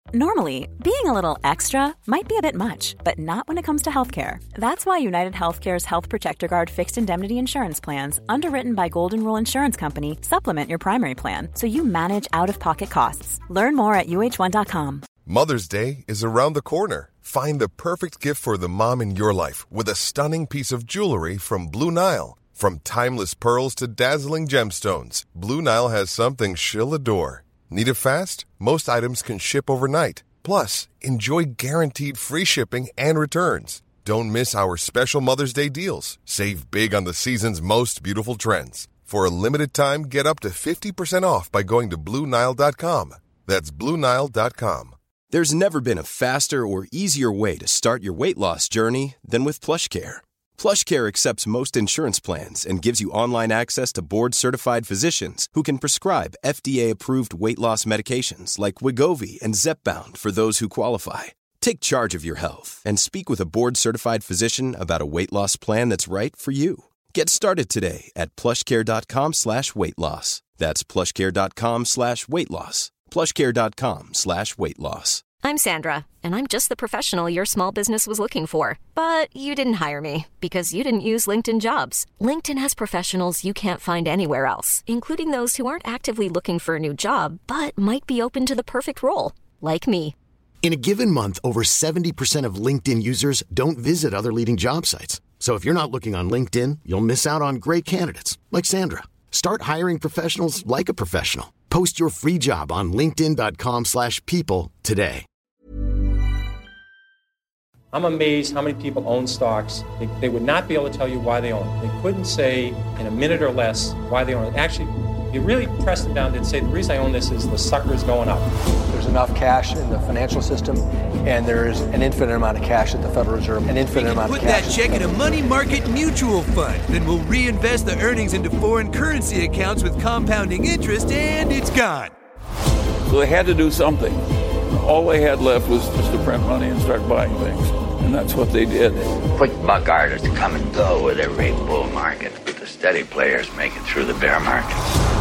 Normally, being a little extra might be a bit much, but not when it comes to healthcare. That's why United Healthcare's Health Protector Guard fixed indemnity insurance plans, underwritten by Golden Rule Insurance Company, supplement your primary plan so you manage out-of-pocket costs. Learn more at uh1.com. Mother's Day is around the corner. Find the perfect gift for the mom in your life with a stunning piece of jewelry from Blue Nile. From timeless pearls to dazzling gemstones, Blue Nile has something she'll adore. Need it fast? Most items can ship overnight. Plus, enjoy guaranteed free shipping and returns. Don't miss our special Mother's Day deals. Save big on the season's most beautiful trends. For a limited time, get up to 50% off by going to BlueNile.com. That's BlueNile.com. There's never been a faster or easier way to start your weight loss journey than with PlushCare. PlushCare accepts most insurance plans and gives you online access to board-certified physicians who can prescribe FDA-approved weight loss medications like Wegovy and Zepbound for those who qualify. Take charge of your health and speak with a board-certified physician about a weight loss plan that's right for you. Get started today at plushcare.com/weightloss. That's plushcare.com/weightloss. plushcare.com/weightloss. I'm Sandra, and I'm just the professional your small business was looking for. But you didn't hire me because you didn't use LinkedIn Jobs. LinkedIn has professionals you can't find anywhere else, including those who aren't actively looking for a new job, but might be open to the perfect role, like me. In a given month, over 70% of LinkedIn users don't visit other leading job sites. So if you're not looking on LinkedIn, you'll miss out on great candidates, like Sandra. Start hiring professionals like a professional. Post your free job on linkedin.com/people today. I'm amazed how many people own stocks. They would not be able to tell you why they own it. They couldn't say in a minute or less why they own it. Actually, you really press them down and say, the reason I own this is the sucker's going up. There's enough cash in the financial system, and there's an infinite amount of cash at the Federal Reserve, an infinite amount of cash. Put that check in a money market mutual fund. Then we'll reinvest the earnings into foreign currency accounts with compounding interest, and it's gone. So they had to do something. All they had left was just to print money and start buying things. And that's what they did. Quick buck artists come and go with every bull market, but the steady players make it through the bear market.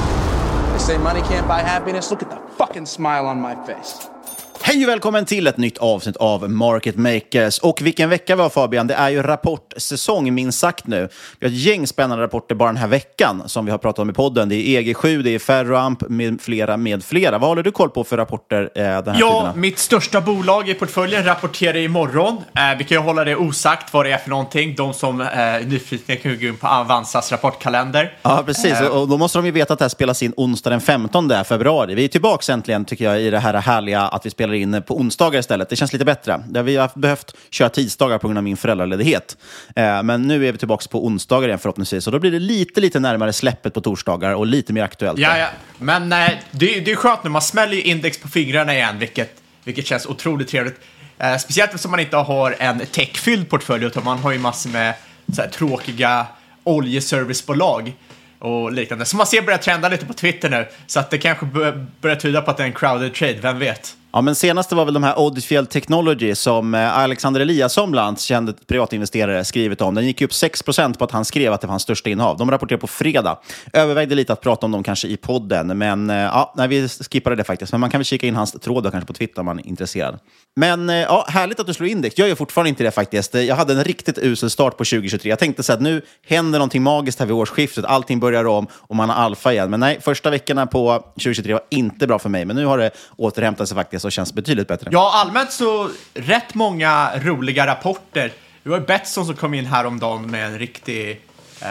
They say money can't buy happiness. Look at the fucking smile on my face. Hej och välkommen till ett nytt avsnitt av Market Makers. Och vilken vecka vi har, Fabian. Det är ju rapportsäsong minst sagt nu. Vi har ett gäng spännande rapporter bara den här veckan som vi har pratat om i podden. Det är EG7, det är Ferroamp med flera. Vad håller du koll på för rapporter den här tiden? Ja, mitt största bolag i portföljen rapporterar imorgon. Vi kan ju hålla det osagt vad det är för någonting. De som är nyfikna kan gå in på Avanzas rapportkalender. Ja, precis. Och då måste de ju veta att det här spelas in onsdag den 15 februari. Vi är tillbaka äntligen, tycker jag, i det här härliga att vi spelar in på onsdagar istället. Det känns lite bättre. Vi har behövt köra tisdagar på grund av min föräldraledighet. Men nu är vi tillbaka på onsdagar igen förhoppningsvis. Så då blir det lite närmare släppet på torsdagar och lite mer aktuellt. Ja. Men det är skönt när man smäller index på fingrarna igen, vilket känns otroligt trevligt. Speciellt eftersom man inte har en techfylld portfölj, utan man har ju massor med så här tråkiga oljeservicebolag och liknande. Så man ser börjar trenda lite på Twitter nu. Så att det kanske börjar tyda på att det är en crowded trade, vem vet? Ja, men senaste var väl de här Odfjell Technology som Alexander Eliasson bland annat, känd privatinvesterare, skrivit om. Den gick upp 6% på att han skrev att det var hans största innehav. De rapporterade på fredag. Övervägde lite att prata om dem kanske i podden, men vi skippade det faktiskt. Men man kan väl kika in hans tråd kanske på Twitter om man är intresserad. Men härligt att du slår index. Jag gör fortfarande inte det faktiskt. Jag hade en riktigt usel start på 2023. Jag tänkte så att nu händer någonting magiskt här vid årsskiftet. Allting börjar om och man har alfa igen. Men nej, första veckorna på 2023 var inte bra för mig. Men nu har det återhämtat sig faktiskt och känns betydligt bättre. Ja, allmänt så rätt många roliga rapporter. Det var ju Betsson som kom in häromdagen med en riktig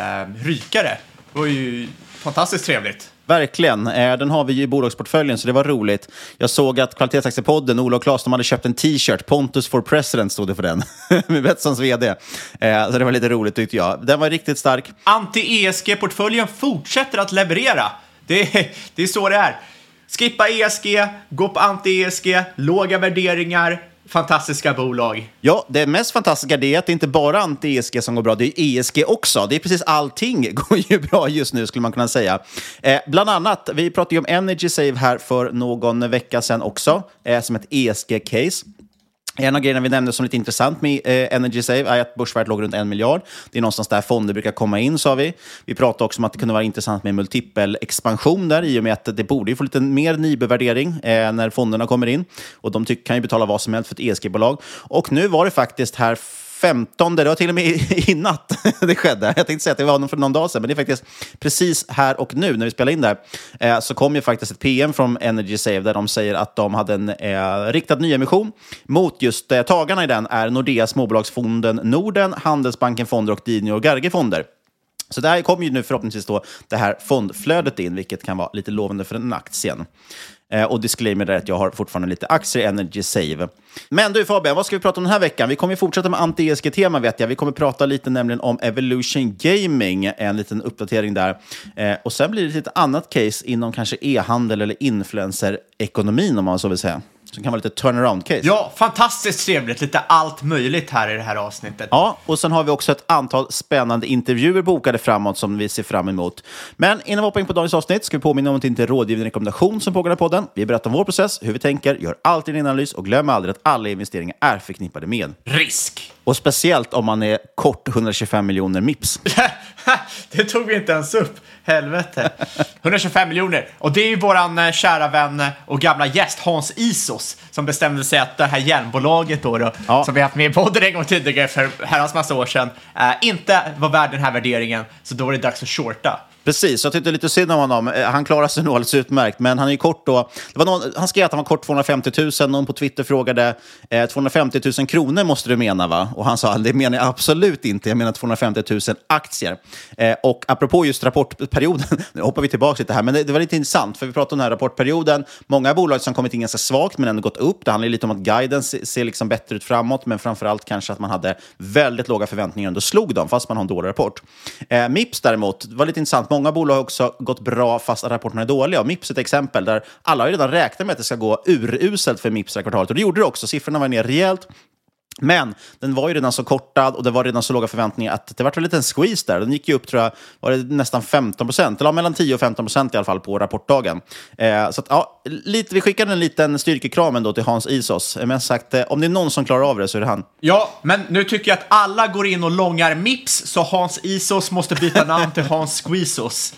rykare. Det var ju fantastiskt trevligt. Verkligen. Den har vi ju i bolagsportföljen, så det var roligt. Jag såg att kvalitetsaktiepodden, Ola och Claes, de hade köpt en t-shirt. Pontus for President stod det för den. Med Betssons vd. Så det var lite roligt tyckte jag. Den var riktigt stark. Anti-ESG-portföljen fortsätter att leverera. Det är så det är. Skippa ESG, gå på anti-ESG, låga värderingar, fantastiska bolag. Ja, det mest fantastiska är att det inte bara anti-ESG som går bra, det är ESG också. Det är precis allting går ju bra just nu skulle man kunna säga. Bland annat, vi pratade ju om Energy Save här för någon vecka sedan också, som ett ESG-case. En av grejerna vi nämnde som lite intressant med Energy Save är att börsvärdet låg runt 1 miljard. Det är någonstans där fonder brukar komma in, sa vi. Vi pratade också om att det kunde vara intressant med multipel expansion där, i och med att det borde ju få lite mer nybevärdering när fonderna kommer in. Och de kan ju betala vad som helst för ett ESG-bolag. Och nu var det faktiskt här 15, det var till och med i natt det skedde. Jag tänkte säga att det var för någon dag sedan, men det är faktiskt precis här och nu när vi spelar in där. Så kom ju faktiskt ett PM från Energy Save där de säger att de hade en riktad nyemission mot just tagarna i den är Nordea Småbolagsfonden Norden, Handelsbanken Fonder och Dini och Garge Fonder. Så där kommer ju nu förhoppningsvis då det här fondflödet in, vilket kan vara lite lovande för den aktien. Och disclaimer är att jag har fortfarande lite aktier i Energy Save. Men du Fabian, vad ska vi prata om den här veckan? Vi kommer fortsätta med anti-ESG-tema vet jag. Vi kommer prata lite nämligen om Evolution Gaming, en liten uppdatering där. Och sen blir det ett lite annat case inom kanske e-handel eller influencer-ekonomin om man så vill säga. Som kan vara lite turnaround-case. Ja, fantastiskt trevligt. Lite allt möjligt här i det här avsnittet. Ja, och sen har vi också ett antal spännande intervjuer bokade framåt som vi ser fram emot. Men innan vi hoppar in på dagens avsnitt ska vi påminna om att det inte är rådgivning rekommendation som pågår i podden. Vi berättar om vår process, hur vi tänker, gör alltid en analys och glöm aldrig att alla investeringar är förknippade med risk. Och speciellt om man är kort 125 miljoner MIPS. Det tog vi inte ens upp. Helvete. 125 miljoner. Och det är ju våran kära vän och gamla gäst Hans Isos som bestämde sig att det här hjälmbolaget då som vi haft med i podden en gång tidigare för herrans massa år sedan inte var värd den här värderingen. Så då var det dags att shorta. Precis, jag tyckte lite synd om honom. Han klarar sig nog alldeles utmärkt, men han är ju kort då. Det var han skrev att han var kort 250 000. Någon på Twitter frågade 250 000 kronor måste du mena va? Och han sa, det menar jag absolut inte. Jag menar 250 000 aktier. Och apropå just rapportperioden, nu hoppar vi tillbaka lite här, men det var lite intressant för vi pratade om den här rapportperioden. Många bolag som kommit in ganska svagt men ändå gått upp. Det handlar lite om att guiden ser liksom bättre ut framåt, men framförallt kanske att man hade väldigt låga förväntningar och ändå slog dem fast man har en dålig rapport. Mips däremot var lite intressant. Många bolag har också gått bra fast rapporterna är dåliga. Och Mips är ett exempel där alla har redan räknat med att det ska gå uruselt för Mips det här kvartalet. Och det gjorde det också. Siffrorna var ner rejält. Men den var ju redan så kortad och det var redan så låga förväntningar att det var en liten squeeze där. Den gick ju upp, tror jag, var det nästan 15%, eller mellan 10 och 15% i alla fall på rapportdagen. Så att, ja, vi skickade en liten styrkekram ändå till Hans Isos. Men sagt, om det är någon som klarar av det så är det han. Ja, men nu tycker jag att alla går in och långar Mips så Hans Isos måste byta namn till Hans Squeezos.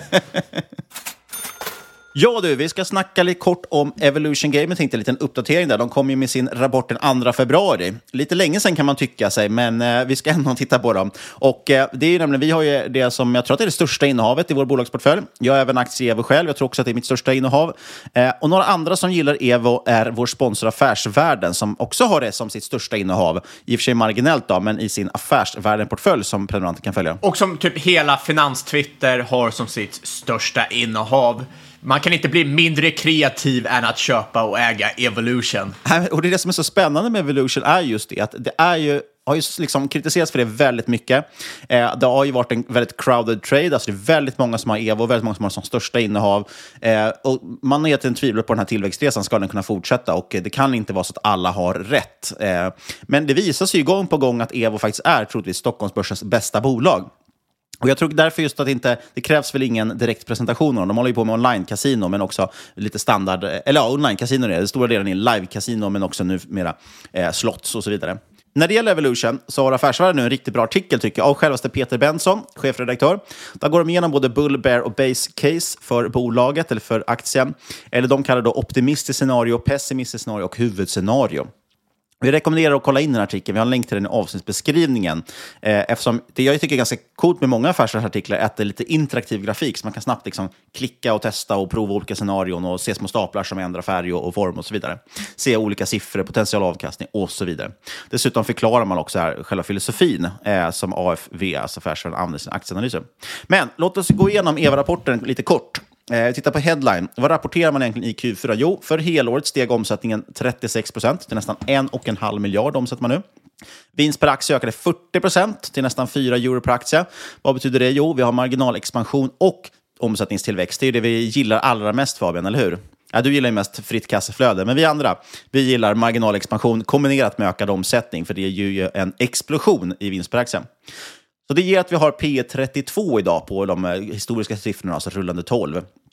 Ja du, vi ska snacka lite kort om Evolution Gaming. Jag tänkte en liten uppdatering där. De kom ju med sin rapport den 2 februari. Lite länge sedan kan man tycka sig, men vi ska ändå titta på dem. Och det är ju nämligen, vi har ju det som jag tror att det är det största innehavet i vår bolagsportfölj. Jag har även aktie i Evo själv, jag tror också att det är mitt största innehav. Och några andra som gillar Evo är vår sponsor Affärsvärlden som också har det som sitt största innehav. I och för sig marginellt då, men i sin Affärsvärlden-portfölj som prenumeranter kan följa. Och som typ hela Finanstwitter har som sitt största innehav. Man kan inte bli mindre kreativ än att köpa och äga Evolution. Och det är det som är så spännande med Evolution är just det att det är ju har ju liksom kritiserats för det väldigt mycket. Det har ju varit en väldigt crowded trade. Alltså det är väldigt många som har Evo, väldigt många som har som största innehav. Och man har egentligen tvivlat på den här tillväxtresan. Ska den kunna fortsätta? Och det kan inte vara så att alla har rätt. Men det visar sig ju gång på gång att Evo faktiskt är troligtvis Stockholmsbörsens bästa bolag. Och jag tror därför just att det krävs väl ingen direkt presentation av dem. De håller ju på med online-casino, men också lite standard, eller ja, online-casino är det stora delen i live-casino, men också numera slots och så vidare. När det gäller Evolution så har Affärsvärlden nu en riktigt bra artikel tycker jag av självaste Peter Benson, chefredaktör. Där går de igenom både bull, bear och base case för bolaget eller för aktien. Eller de kallar det optimistiskt scenario, pessimistiskt scenario och huvudscenario. Vi rekommenderar att kolla in den artikeln. Vi har en länk till den i avsnittsbeskrivningen. Eftersom det jag tycker är ganska coolt med många affärsartiklar är att det är lite interaktiv grafik. Så man kan snabbt liksom klicka och testa och prova olika scenarion och se små staplar som ändrar färg och form och så vidare. Se olika siffror, potential avkastning och så vidare. Dessutom förklarar man också här själva filosofin som AFV, alltså Affärsvärlden, använder sin aktieanalyser. Men låt oss gå igenom EVA-rapporten lite kort. Titta på headline. Vad rapporterar man egentligen i Q4? Jo, för helåret steg omsättningen 36% till nästan 1,5 miljard omsätter man nu. Vinst per aktie ökade 40% till nästan 4 euro per aktie. Vad betyder det? Jo, vi har marginalexpansion och omsättningstillväxt. Det är det vi gillar allra mest, Fabian, eller hur? Ja, du gillar ju mest fritt kassaflöde, men vi andra, vi gillar marginalexpansion kombinerat med ökad omsättning, för det är ju en explosion i vinst per aktie. Så det ger att vi har P32 idag på de historiska siffrorna, alltså rullande 12.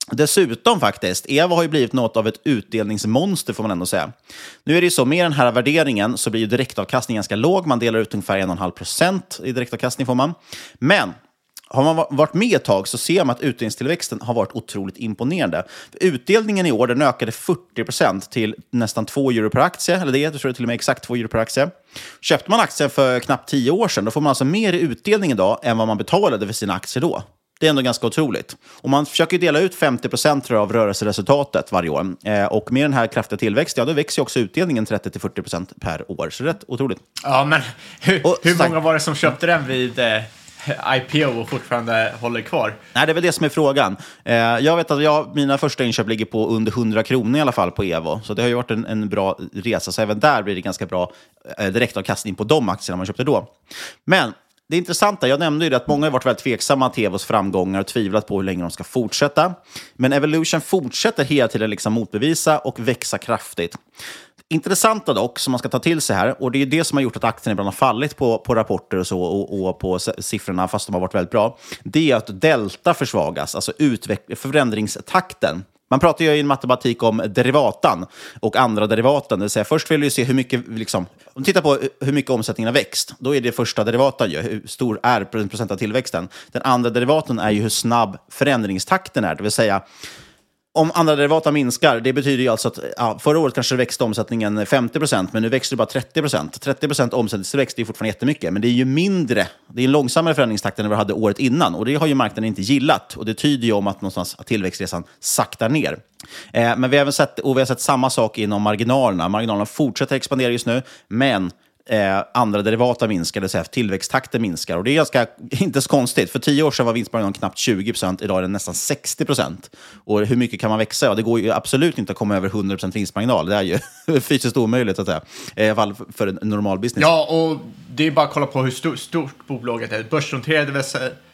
Dessutom faktiskt, Evo har ju blivit något av ett utdelningsmonster får man ändå säga. Nu är det ju så, med den här värderingen så blir ju direktavkastningen ganska låg. Man delar ut ungefär 1,5% i direktavkastning får man. Men har man varit med ett tag så ser man att utdelningstillväxten har varit otroligt imponerande. Utdelningen i år den ökade 40% till nästan 2 euro per aktie. Eller jag tror det till och med exakt 2 euro per aktie. Köpte man aktien för knappt 10 år sedan, då får man alltså mer i utdelning idag än vad man betalade för sina aktier då. Det är ändå ganska otroligt. Och man försöker dela ut 50% av rörelseresultatet varje år. Och med den här kraftiga tillväxten, då växer också utdelningen 30-40% per år. Så det är rätt otroligt. Ja, men hur många var det som köpte den vid IPO och fortfarande håller kvar? Nej, det är väl det som är frågan. Jag vet att mina första inköp ligger på under 100 kronor i alla fall på Evo. Så det har ju varit en bra resa. Så även där blir det ganska bra direktavkastning på de aktierna man köpte då. Men det intressanta, jag nämnde ju det att många har varit väldigt tveksamma till Evos framgångar och tvivlat på hur länge de ska fortsätta. Men Evolution fortsätter hela tiden liksom motbevisa och växa kraftigt. Intressanta dock, som man ska ta till sig här, och det är det som har gjort att aktien ibland har fallit på rapporter och så och på siffrorna fast de har varit väldigt bra, det är att delta försvagas, alltså förändringstakten. Man pratar ju i matematik om derivatan och andra derivaten. Det vill säga, först vill vi se hur mycket, liksom, om du tittar på hur mycket omsättningen har växt, då är det första derivatan ju, hur stor är procent av tillväxten. Den andra derivaten är ju hur snabb förändringstakten är. Det vill säga, om andra derivaten minskar, det betyder ju alltså att förra året kanske växte omsättningen 50%, men nu växer det bara 30%. 30% omsättningstillväxt är fortfarande jättemycket, men det är ju mindre. Det är en långsammare förändringstakt än vi hade året innan, och det har ju marknaden inte gillat. Och det tyder ju om att någonstans att tillväxtresan saktar ner. Men vi har sett samma sak inom marginalerna. Marginalerna fortsätter expandera just nu, men andra derivata minskar, det vill säga tillväxttakten minskar. Och det är ganska inte så konstigt. För 10 år sedan var vinstmarginalen knappt 20%, idag är den nästan 60%. Och hur mycket kan man växa? Ja, det går ju absolut inte att komma över 100% vinstmarginal. Det är ju fysiskt omöjligt att säga. I alla fall för en normal business. Ja, och det är bara att kolla på hur stort bolaget är. Börsnoterade väl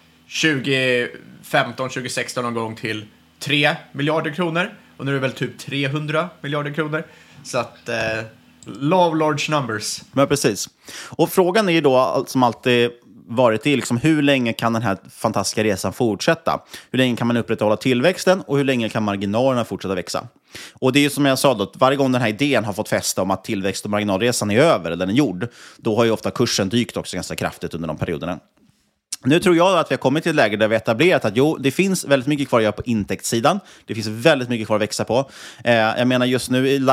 2015, 2016 någon gång till 3 miljarder kronor. Och nu är det väl typ 300 miljarder kronor. Så att love large numbers. Men precis. Och frågan är ju då, som alltid varit i, liksom, hur länge kan den här fantastiska resan fortsätta? Hur länge kan man upprätthålla tillväxten och hur länge kan marginalerna fortsätta växa? Och det är ju som jag sa då, att varje gång den här idén har fått fästa om att tillväxt och marginalresan är över, eller den är gjord, då har ju ofta kursen dykt också ganska kraftigt under de perioderna. Nu tror jag att vi har kommit till ett läge där vi har etablerat att det finns väldigt mycket kvar att göra på intäktssidan. Det finns väldigt mycket kvar att växa på. Jag menar just nu i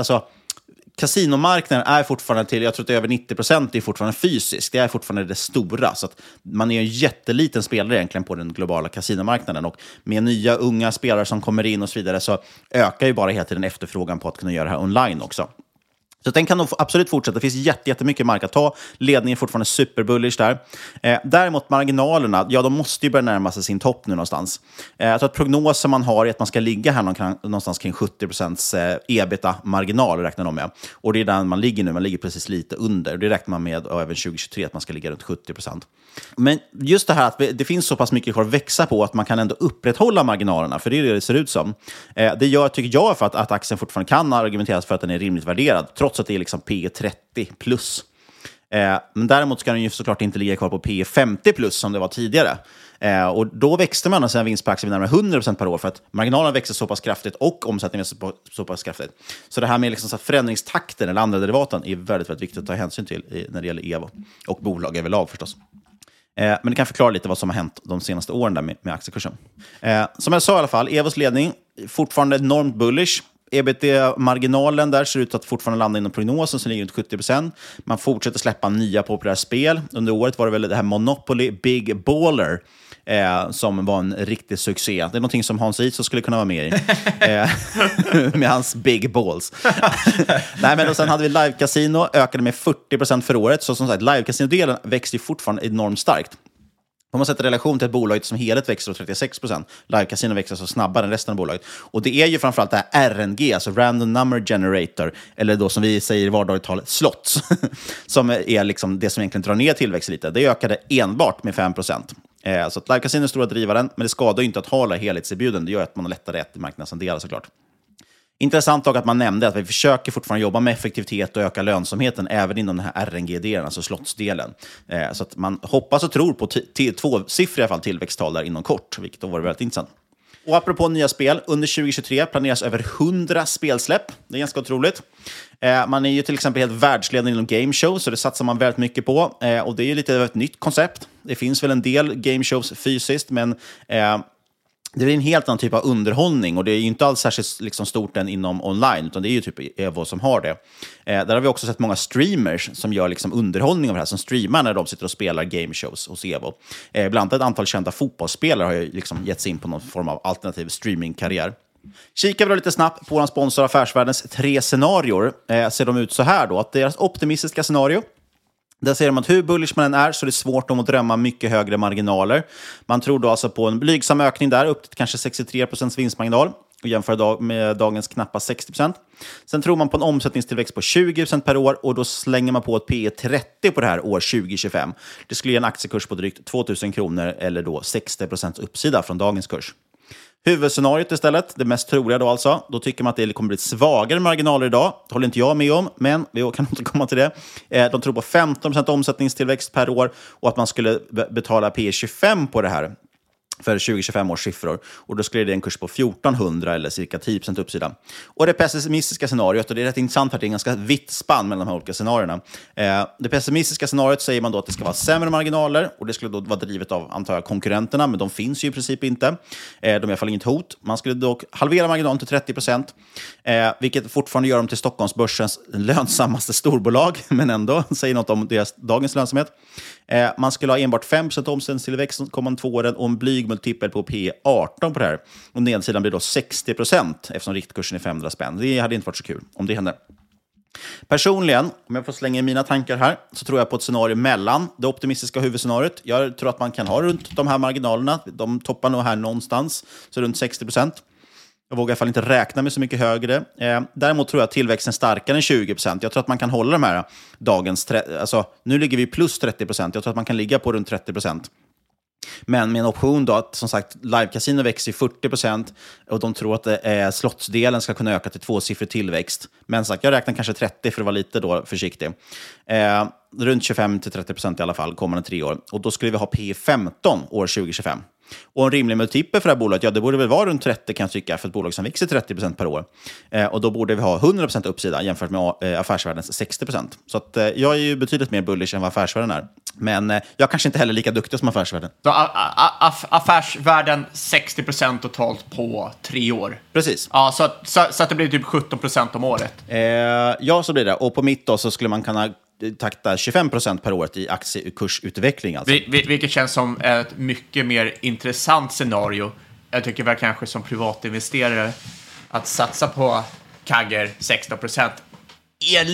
kasinomarknaden är fortfarande till, jag tror att det är över 90% är fortfarande fysiskt. Det är fortfarande det stora. Så att man är en jätteliten spelare egentligen på den globala kasinomarknaden. Och med nya unga spelare som kommer in och så vidare så ökar ju bara hela tiden efterfrågan på att kunna göra det här online också. Så den kan nog absolut fortsätta. Det finns jättemycket mark att ta. Ledningen är fortfarande superbullish där. Däremot marginalerna, de måste ju börja närma sig sin topp nu någonstans. Jag tror att prognosen man har är att man ska ligga här någonstans kring 70% ebita-marginal räknar de med. Och det är där man ligger nu. Man ligger precis lite under. Det räknar man med även 2023 att man ska ligga runt 70%. Men just det här att det finns så pass mycket kvar att växa på att man kan ändå upprätthålla marginalerna. För det är det ser ut som. Det gör, tycker jag, för att aktien fortfarande kan argumenteras för att den är rimligt värderad. Trots att det är liksom P30 plus. Men däremot ska den ju såklart inte ligga kvar på P50 plus som det var tidigare. Och då växte man sina vinst på aktier med närmare 100% per år för att marginalerna växer så pass kraftigt och omsättningen växer så pass kraftigt. Så det här med liksom så att förändringstakten eller andra derivaten är väldigt, väldigt viktigt att ta hänsyn till när det gäller Evo. Och bolag överlag förstås. Men det kan förklara lite vad som har hänt de senaste åren där med aktiekursen. Som jag sa i alla fall, Evos ledning fortfarande enormt bullish. EBT-marginalen där ser ut att fortfarande landa inom prognosen som ligger runt 70%. Man fortsätter släppa nya populära spel. Under året var det väl det här Monopoly Big Baller som var en riktig succé. Det är någonting som Hans Iso skulle kunna vara med i. Med hans big balls. Nej, men och sen hade vi Live Casino, ökade med 40% för året. Så som sagt, Live Casino-delen växte fortfarande enormt starkt. Om man sätter relation till ett bolag som helhet växer 36%. Live Casino växer så snabbare än resten av bolaget. Och det är ju framförallt det här RNG, alltså Random Number Generator, eller då som vi säger i vardagligt tal, slots, som är liksom det som egentligen drar ner tillväxt lite. Det ökade enbart med 5%. Så att Live Casino är stora drivaren, men det skadar ju inte att hålla helhetserbjuden. Det gör att man har lättare rätt i marknadsandelar såklart. Intressant dock att man nämnde att vi försöker fortfarande jobba med effektivitet och öka lönsamheten även inom den här RNG-delen, alltså slottsdelen. Så att man hoppas och tror på tvåsiffriga fall tillväxttal där inom kort, vilket då var väldigt intressant. Och apropå nya spel, under 2023 planeras över 100 spelsläpp. Det är ganska otroligt. Man är ju till exempel helt världsledande inom game show, så det satsar man väldigt mycket på. Och det är ju lite av ett nytt koncept. Det finns väl en del game shows fysiskt, men det är en helt annan typ av underhållning. Och det är ju inte alls särskilt liksom stort än inom online, utan det är ju typ Evo som har det. Där har vi också sett många streamers som gör liksom underhållning av det här, som streamar när de sitter och spelar game shows hos Evo. Bland annat ett antal kända fotbollsspelare har ju liksom gett sig in på någon form av alternativ streamingkarriär. Kikar vi lite snabbt på vår sponsor Affärsvärldens 3 scenarior. Ser de ut så här då, att deras optimistiska scenario, där ser de att hur bullish man än är så är det svårt att drömma mycket högre marginaler. Man tror då alltså på en blygsam ökning där, upp till kanske 63% vinstmarginal, och jämför med dagens knappa 60%. Sen tror man på en omsättningstillväxt på 20% per år, och då slänger man på ett P/E 30 på det här år 2025. Det skulle ge en aktiekurs på drygt 2000 kronor, eller då 60% uppsida från dagens kurs. Huvudscenariot istället, det mest troliga då alltså, då tycker man att det kommer bli svagare marginaler idag. Det håller inte jag med om, men vi kan återkomma till det. De tror på 15% omsättningstillväxt per år, och att man skulle betala P/E 25 på det här för 2025 års siffror. Och då skulle det en kurs på 1400 eller cirka 10% uppsida. Och det pessimistiska scenariot, och det är rätt intressant att det är en ganska vitt spann mellan de här olika scenarierna. Det pessimistiska scenariot säger man då att det ska vara sämre marginaler, och det skulle då vara drivet av, antar jag, konkurrenterna, men de finns ju i princip inte. De är i alla fall inget hot. Man skulle dock halvera marginalen till 30%, vilket fortfarande gör dem till Stockholmsbörsens lönsammaste storbolag, men ändå säger något om deras dagens lönsamhet. Man skulle ha enbart 5% omsättningstillväxt de kommande 2 åren, och en blyg multipel på P/E 18 på det här. Och nedsidan blir då 60%, eftersom riktkursen är 500 spänn. Det hade inte varit så kul om det hände. Personligen, om jag får slänga in mina tankar här, så tror jag på ett scenario mellan det optimistiska huvudscenariot. Jag tror att man kan ha runt de här marginalerna. De toppar nog här någonstans, så runt 60%. Jag vågar i alla fall inte räkna med så mycket högre. Däremot tror jag att tillväxten är starkare än 20%. Jag tror att man kan hålla de här dagens... Alltså, nu ligger vi plus 30%. Jag tror att man kan ligga på runt 30%. Men med en option då att, som sagt, live-casino växer i 40%, och de tror att slottsdelen ska kunna öka till 2-siffrig tillväxt. Men sagt, jag räknar kanske 30 för att vara lite då försiktig. Runt 25-30% i alla fall kommande 3 år. Och då skulle vi ha P/E 15 år 2025. Och en rimlig multipel för det här bolaget, ja, det borde väl vara runt 30 kan jag tycka, för ett bolag som växer 30% per år. Och då borde vi ha 100% uppsida jämfört med Affärsvärldens 60%. Så att, jag är ju betydligt mer bullish än vad Affärsvärlden är. Men jag kanske inte heller lika duktig som Affärsvärlden. Så Affärsvärlden 60% totalt på 3 år? Precis. Ja, så att det blir typ 17% om året? Ja, så blir det. Och på mitt då så skulle man kunna takta 25% per år i aktiekursutveckling. Alltså. Vilket känns som ett mycket mer intressant scenario. Jag tycker väl kanske som privatinvesterare att satsa på Kagger 16% är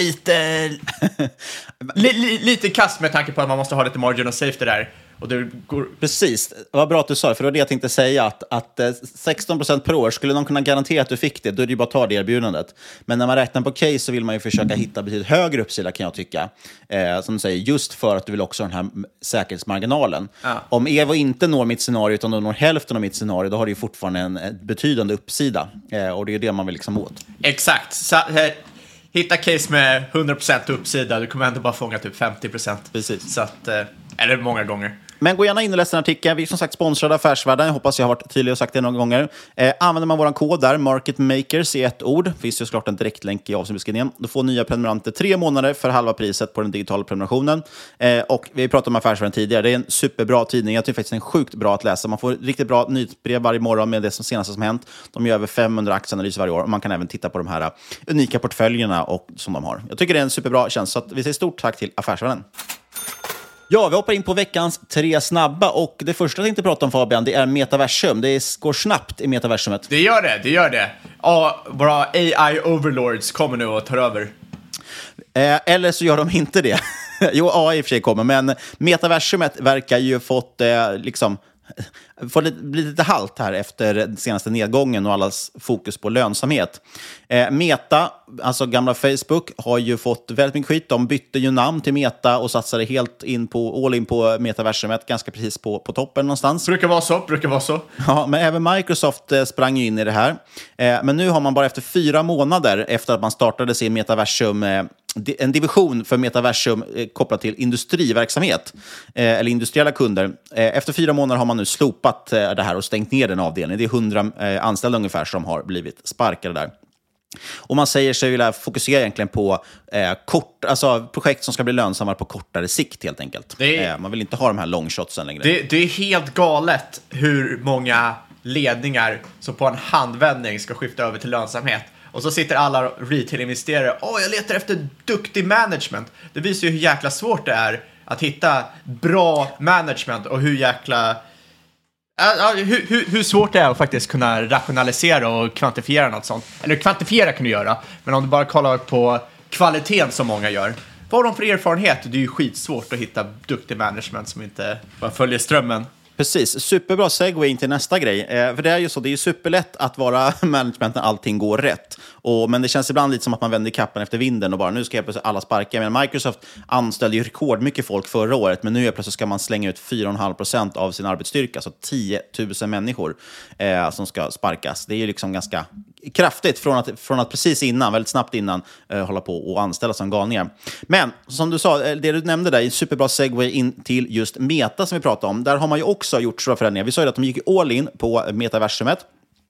lite kast, med tanke på att man måste ha lite margin of safety där. Och det går... Precis, vad bra att du sa det, för det var det jag tänkte säga, att 16% per år, skulle någon kunna garantera att du fick det, då är det ju bara att ta det erbjudandet. Men när man räknar på case så vill man ju försöka hitta betydligt högre uppsida, kan jag tycka. Som du säger, just för att du vill också ha den här säkerhetsmarginalen. Ja. Om Evo inte når mitt scenario, utan når hälften av mitt scenario, då har det ju fortfarande en betydande uppsida. Och det är det man vill liksom åt. Exakt, så... Hitta case med 100% uppsida, du kommer ändå bara fånga typ 50%. Precis. Så att, eller många gånger. Men gå gärna in och läs den artikeln. Vi är som sagt sponsrade Affärsvärlden. Jag hoppas jag har varit tydlig och sagt det några gånger. Använder man vår kod där, MarketMakers i ett ord, finns ju såklart en direktlänk i avsnittbeskrivningen. Då får nya prenumeranter 3 månader för halva priset på den digitala prenumerationen. Och vi pratade om Affärsvärlden tidigare. Det är en superbra tidning. Jag tycker faktiskt den är sjukt bra att läsa. Man får riktigt bra nyhetsbrev varje morgon med det senaste som hänt. De gör över 500 aktieanalyser varje år. Och man kan även titta på de här unika portföljerna som de har. Jag tycker det är en superbra tjänst. Så att vi säger stort tack till Affärsvärlden. Ja, vi hoppar in på veckans 3 snabba, och det första jag tänkte prata om, Fabian, det är metaversum. Det går snabbt i metaversumet. Det gör det. Ja, våra AI-overlords kommer nu och tar över. Eller så gör de inte det. Jo, AI i och för sig kommer, men metaversumet verkar ju fått bli lite halt här efter den senaste nedgången och allas fokus på lönsamhet. Meta, alltså gamla Facebook, har ju fått väldigt mycket skit. De bytte ju namn till Meta och satsade helt all in på metaversumet, ganska precis på toppen någonstans. Brukar vara så. Ja, men även Microsoft sprang in i det här. Men nu har man bara efter 4 månader efter att man startade sin metaversum en division för Metaversum kopplat till industriverksamhet eller industriella kunder. Efter 4 månader har man nu slopat det här och stängt ner den avdelningen. Det är 100 anställda ungefär som har blivit sparkade där. Och man säger sig vilja fokusera egentligen på projekt som ska bli lönsammare på kortare sikt helt enkelt. Man vill inte ha de här longshotsen längre. Det är helt galet hur många ledningar som på en handvändning ska skifta över till lönsamhet. Och så sitter alla retail-investerare, jag letar efter duktig management. Det visar ju hur jäkla svårt det är att hitta bra management och hur jäkla... Hur svårt det är att faktiskt kunna rationalisera och kvantifiera något sånt. Eller kvantifiera kan du göra, men om du bara kollar på kvaliteten som många gör. Vad har de för erfarenhet? Det är ju skitsvårt att hitta duktig management som inte bara följer strömmen. Precis, superbra segway in till nästa grej. För det är ju så, det är ju superlätt att vara management när allting går rätt. Men det känns ibland lite som att man vänder kappen efter vinden och bara, nu ska jag plötsligt alla sparka. Men Microsoft anställde ju rekordmycket folk förra året, men nu plötsligt ska man slänga ut 4,5% av sin arbetsstyrka, så 10 000 människor som ska sparkas. Det är ju liksom ganska kraftigt från att precis innan, väldigt snabbt innan, hålla på och anställa som galningar. Men som du sa, det du nämnde där är en superbra segway in till just Meta som vi pratade om. Där har man ju också gjort stora förändringar. Vi sa ju att de gick all in på metaversumet.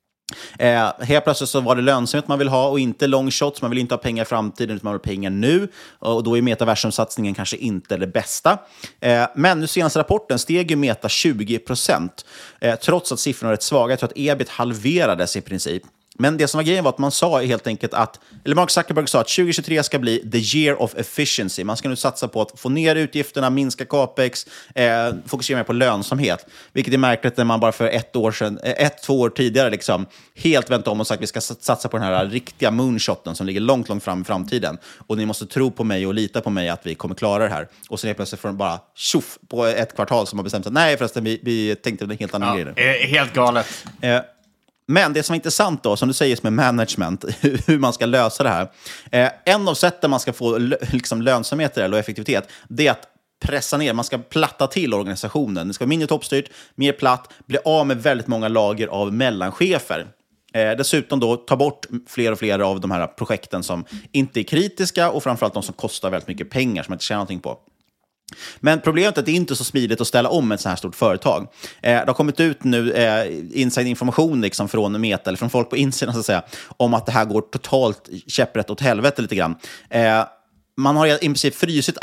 Helt plötsligt så var det lönsamhet man vill ha och inte long shots. Man vill inte ha pengar i framtiden utan man vill ha pengar nu. Och då är metaversum-satsningen kanske inte det bästa. Men nu senaste rapporten steg ju Meta 20%. Trots att siffrorna är rätt svaga. Jag tror att ebit halverades i princip. Men det som var grejen var att man sa helt enkelt att, eller Mark Zuckerberg sa att 2023 ska bli the year of efficiency. Man ska nu satsa på att få ner utgifterna, minska capex, fokusera mer på lönsamhet. Vilket är märkligt när man bara för 2 år tidigare liksom helt vänt om och sagt att vi ska satsa på den här riktiga moonshoten som ligger långt, långt fram i framtiden. Och ni måste tro på mig och lita på mig att vi kommer klara det här. Och sen helt plötsligt får de bara tjoff på ett kvartal som har bestämt sig. Nej förresten, vi tänkte en helt annan grej. Helt galet. Men det som är intressant då, som du säger med management, hur man ska lösa det här. En av sätten man ska få liksom lönsamhet och effektivitet, det är att pressa ner, man ska platta till organisationen. Det ska vara mindre toppstyrt, mer platt, bli av med väldigt många lager av mellanchefer. Dessutom då ta bort fler och fler av de här projekten som inte är kritiska och framförallt de som kostar väldigt mycket pengar som man inte tjänar någonting på. Men problemet är att det inte är så smidigt att ställa om ett så här stort företag. Det har kommit ut nu inside-information liksom från Meta, eller från folk på insidan så att säga, om att det här går totalt käpprätt åt helvete lite grann. Man har i princip frysit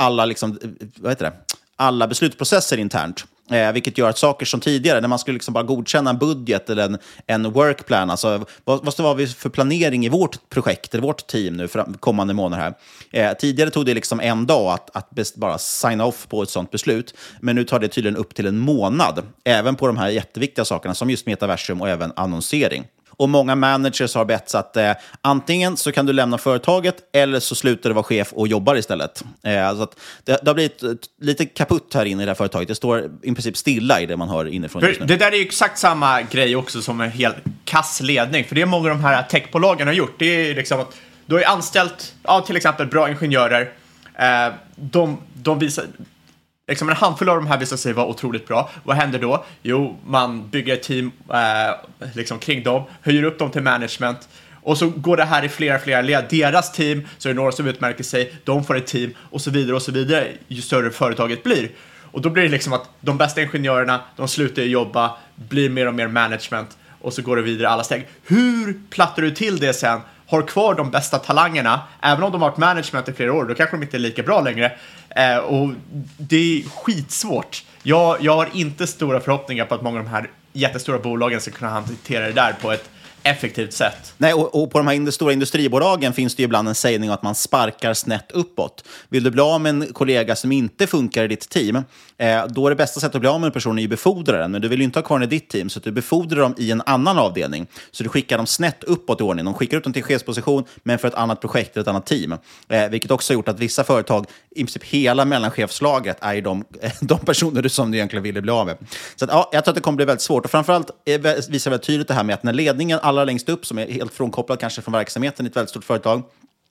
alla beslutsprocesser internt. Vilket gör att saker som tidigare, när man skulle liksom bara godkänna en budget eller en workplan, alltså vad var vi för planering i vårt projekt eller vårt team nu för kommande månader här. Tidigare tog det liksom en dag att bara signa off på ett sånt beslut, men nu tar det tydligen upp till en månad, även på de här jätteviktiga sakerna som just metaversum och även annonsering. Och många managers har bett så att antingen så kan du lämna företaget eller så slutar du vara chef och jobbar istället. Så att det har blivit lite kaputt här inne i det här företaget. Det står i princip stilla i det man hör inifrån just nu. Det där är ju exakt samma grej också som en helt kass ledning. För det är många av de här techbolagen har gjort. Det är liksom att du har anställt till exempel bra ingenjörer. De visar... Liksom en handfull av de här visar sig vara otroligt bra. Vad händer då? Jo, man bygger ett team liksom kring dem, höjer upp dem till management. Och så går det här i flera led. Deras team, så är det några som utmärker sig. De får ett team och så vidare ju större företaget blir. Och då blir det liksom att de bästa ingenjörerna, de slutar jobba, blir mer och mer management. Och så går det vidare alla steg. Hur plattar du till det sen? Har kvar de bästa talangerna, även om de har varit management i flera år, då kanske de inte är lika bra längre. Och det är skitsvårt. Jag har inte stora förhoppningar på att många av de här jättestora bolagen ska kunna hantera det där på ett effektivt sätt. Nej, och på de här stora industribolagen finns det ju ibland en sägning att man sparkar snett uppåt. Vill du bli av med en kollega som inte funkar i ditt team, då är det bästa sättet att bli av med en person att befordra den. Men du vill ju inte ha kvar den i ditt team, så att du befordrar dem i en annan avdelning. Så du skickar dem snett uppåt i ordning. De skickar ut dem till chefsposition, men för ett annat projekt eller ett annat team. Vilket också har gjort att vissa företag, i princip hela mellanchefslaget, är de personer som du egentligen ville bli av med. Så att, jag tror att det kommer bli väldigt svårt. Och framförallt visar väldigt tydligt det här med att när ledningen allra längst upp, som är helt frånkopplad kanske från verksamheten i ett väldigt stort företag,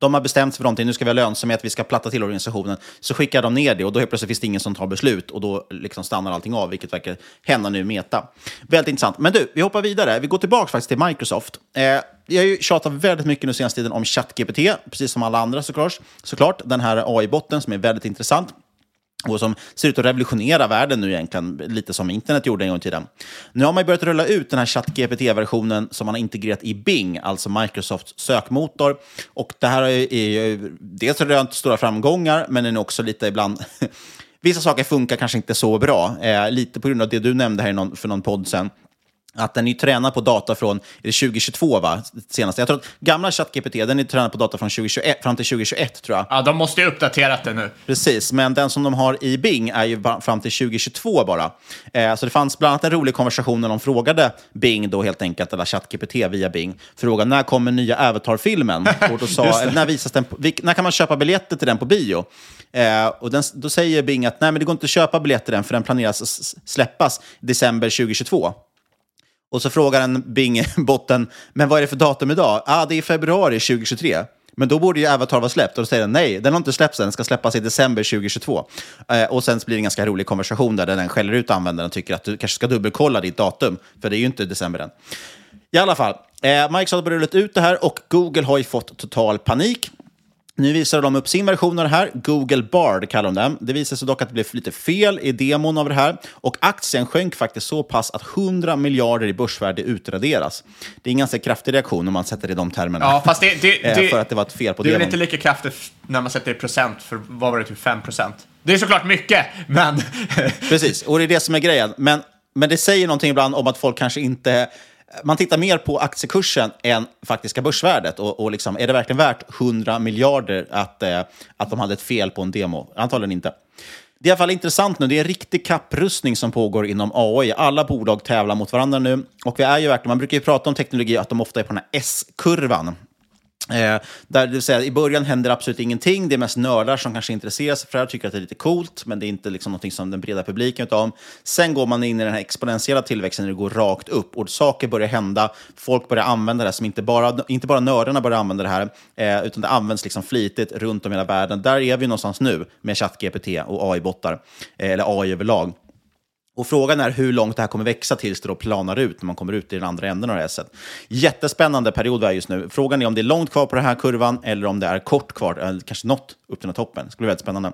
De har bestämt sig för någonting, nu ska vi ha lönsamhet, vi ska platta till organisationen. Så skickar de ner det och då helt plötsligt finns det ingen som tar beslut och då liksom stannar allting av, vilket verkar hända nu i Meta. Väldigt intressant. Men du, vi hoppar vidare. Vi går tillbaka faktiskt till Microsoft. Jag har ju tjatat väldigt mycket nu senaste tiden om ChatGPT, precis som alla andra såklart. Den här AI-botten som är väldigt intressant och som ser ut att revolutionera världen nu egentligen, lite som internet gjorde en gång i tiden. Nu har man börjat rulla ut den här ChatGPT-versionen som man har integrerat i Bing, alltså Microsofts sökmotor. Och det här är dels rönt stora framgångar, men den är också lite ibland... Vissa saker funkar kanske inte så bra, lite på grund av det du nämnde här för någon podd sen. Att den är tränad på data från 2022, va? Senaste. Jag tror att gamla ChatGPT, den är tränad på data från 2021, fram till 2021, tror jag. Ja, de måste ju uppdaterat det nu. Precis, men den som de har i Bing är ju fram till 2022 bara. Så det fanns bland annat en rolig konversation när de frågade Bing då helt enkelt, eller ChatGPT via Bing, frågan när kommer nya Avatar-filmen? Och då sa, eller när visas den, när kan man köpa biljetter till den på bio? Och då säger Bing att nej, men det går inte att köpa biljetter till den, för den planeras släppas december 2022. Och så frågar en Bing-botten, men vad är det för datum idag? Det är februari 2023. Men då borde ju Avatar vara släppt. Och då säger den, nej, den har inte släppts än. Den ska släppas i december 2022. Och sen blir det en ganska rolig konversation där den skäller ut användaren och tycker att du kanske ska dubbelkolla ditt datum. För det är ju inte december än. I alla fall, Microsoft har börjat ut det här och Google har ju fått total panik. Nu visar de upp sin version av det här. Google Bard kallar de den. Det visar sig dock att det blev lite fel i demon av det här. Och aktien sjönk faktiskt så pass att 100 miljarder i börsvärde utraderas. Det är en ganska kraftig reaktion om man sätter det i de termerna. Ja, fast för att det var ett fel på demon. Det är inte lika kraftigt när man sätter det i procent, för vad var det, typ 5%? Det är såklart mycket, men... Precis, och det är det som är grejen. Men det säger någonting ibland om att folk kanske inte... Man tittar mer på aktiekursen än faktiska börsvärdet. Och liksom, är det verkligen värt 100 miljarder att de hade ett fel på en demo? Antagligen inte. Det är i alla fall intressant nu. Det är en riktig kapprustning som pågår inom AI. Alla bolag tävlar mot varandra nu. Och vi är ju verkligen, man brukar ju prata om teknologi att de ofta är på den här S-kurvan. Där det vill säga, i början händer absolut ingenting. Det är mest nördar som kanske intresserar sig för det, tycker att det är lite coolt, men det är inte liksom något som den breda publiken vet om. Sen går man in i den här exponentiella tillväxten när det går rakt upp och saker börjar hända. Folk börjar använda det som inte bara nördarna börjar använda det här, utan det används liksom flitigt runt om i hela världen. Där är vi någonstans nu med ChatGPT och AI-bottar, eller AI överlag. Och frågan är hur långt det här kommer växa tills det då planar ut när man kommer ut i den andra änden av det här. Jättespännande period vi är just nu. Frågan är om det är långt kvar på den här kurvan eller om det är kort kvar, eller kanske nått upp till den här toppen. Det skulle bli väldigt spännande.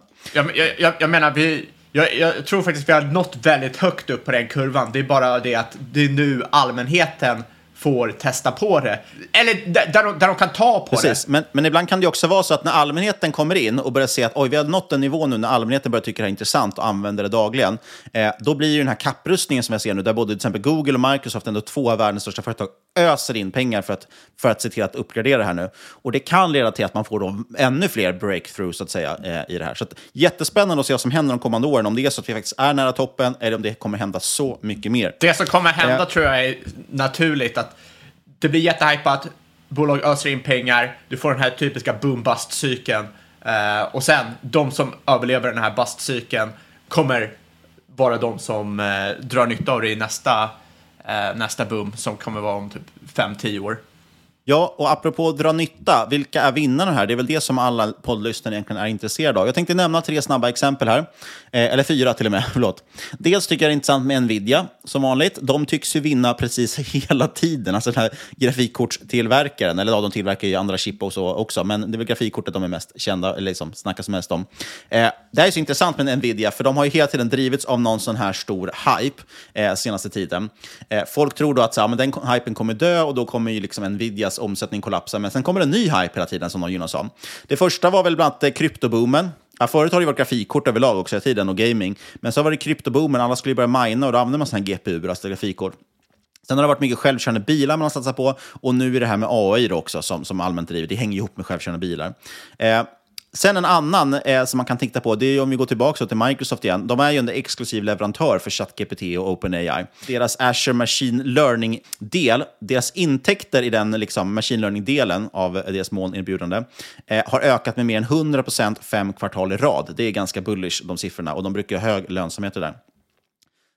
Jag menar, jag tror faktiskt vi har nått väldigt högt upp på den kurvan. Det är bara det att det är nu allmänheten får testa på det. Eller där de kan ta på Precis. det. Men ibland kan det också vara så att när allmänheten kommer in och börjar se att oj, vi har nått en nivå nu när allmänheten börjar tycka det är intressant och använder det dagligen, då blir ju den här kapprustningen som jag ser nu, där både till exempel Google och Microsoft, ändå två av världens största företag, öser in pengar för att se till att uppgradera det här nu. Och det kan leda till att man får då ännu fler breakthroughs så att säga i det här. Så att, jättespännande att se vad som händer de kommande åren, om det är så att vi faktiskt är nära toppen eller om det kommer hända så mycket mer. Det som kommer hända tror jag är naturligt, att det blir jättehypat, bolag öser in pengar, du får den här typiska boom-bust-cykeln, och sen de som överlever den här bust-cykeln kommer vara de som drar nytta av det i nästa boom som kommer vara om typ 5-10 år. Ja, och apropå dra nytta, vilka är vinnarna här? Det är väl det som alla poddlyssnare egentligen är intresserade av. Jag tänkte nämna 3 snabba exempel här. Eller 4 till och med, förlåt. Dels tycker jag det är intressant med Nvidia, som vanligt. De tycks ju vinna precis hela tiden. Alltså den här grafikkortstillverkaren, eller de tillverkar ju andra chip och så också, men det är väl grafikkortet de är mest kända, eller liksom snackas mest om. Det här är så intressant med Nvidia, för de har ju hela tiden drivits av någon sån här stor hype senaste tiden. Folk tror då att men den hypen kommer dö och då kommer ju liksom Nvidias omsättning kollapsa, men sen kommer en ny hype hela tiden som de gynnas av. Det första var väl bland annat kryptoboomen. Ja, förut har det varit grafikkort överlag också i tiden och gaming, men så var det kryptoboomen, alla skulle börja mina och då använder man sådana här GPU, alltså grafikkort. Sen har det varit mycket självkörande bilar man har satsat på, och nu är det här med AI då också som allmänt driver. Det hänger ihop med självkörande bilar. Sen en annan som man kan titta på, det är om vi går tillbaka till Microsoft igen. De är ju en exklusiv leverantör för ChatGPT och OpenAI. Deras Azure Machine Learning-del, deras intäkter i den liksom Machine Learning-delen av deras molnerbjudande har ökat med mer än 100% 5 kvartal i rad. Det är ganska bullish, de siffrorna, och de brukar ha hög lönsamhet där.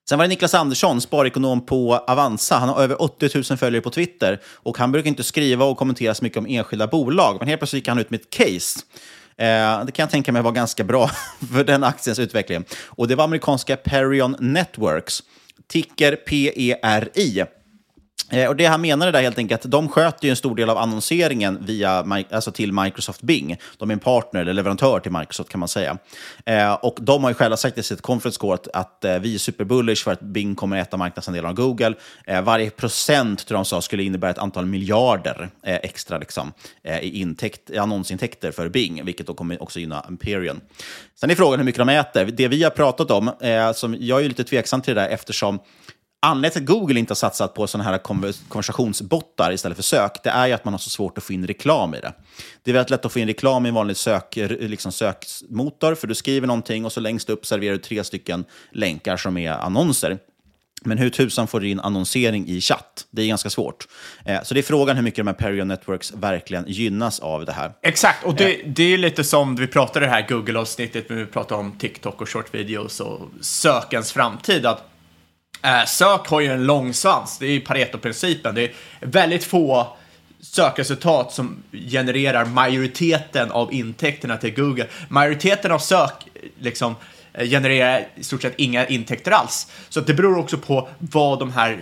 Sen var det Niklas Andersson, sparekonom på Avanza. Han har över 80 000 följare på Twitter. Och han brukar inte skriva och kommentera så mycket om enskilda bolag. Men helt plötsligt gick han ut med ett case. Det kan jag tänka mig var ganska bra för den aktiens utveckling. Och det var amerikanska Perion Networks. Ticker PERI. Och det han menade där helt enkelt att de sköter ju en stor del av annonseringen via, alltså till Microsoft Bing. De är en partner eller leverantör till Microsoft kan man säga. Och de har ju själva sagt i sitt conference call att vi är superbullish för att Bing kommer äta marknadsandelar av Google. Varje procent tror de sa skulle innebära ett antal miljarder extra liksom, i annonsintäkter för Bing, vilket då kommer också gynna Perion. Sen är frågan hur mycket de äter. Det vi har pratat om, som jag är ju lite tveksam till det där eftersom anledningen till att Google inte har satsat på sådana här konversationsbottar istället för sök, det är ju att man har så svårt att få in reklam i det. Det är väldigt lätt att få in reklam i en vanlig sökmotor, för du skriver någonting och så längst upp serverar du 3 stycken länkar som är annonser. Men hur tusan får du in annonsering i chatt? Det är ganska svårt. Så det är frågan hur mycket de här Perion Networks verkligen gynnas av det här. Exakt, och det är lite som vi pratade i det här Google-avsnittet när vi pratade om TikTok och short videos och sökens framtid. Att sök har ju en lång svans, det är ju Pareto-principen. Det är väldigt få sökresultat som genererar majoriteten av intäkterna till Google. Majoriteten av sök liksom genererar i stort sett inga intäkter alls. Så det beror också på vad de här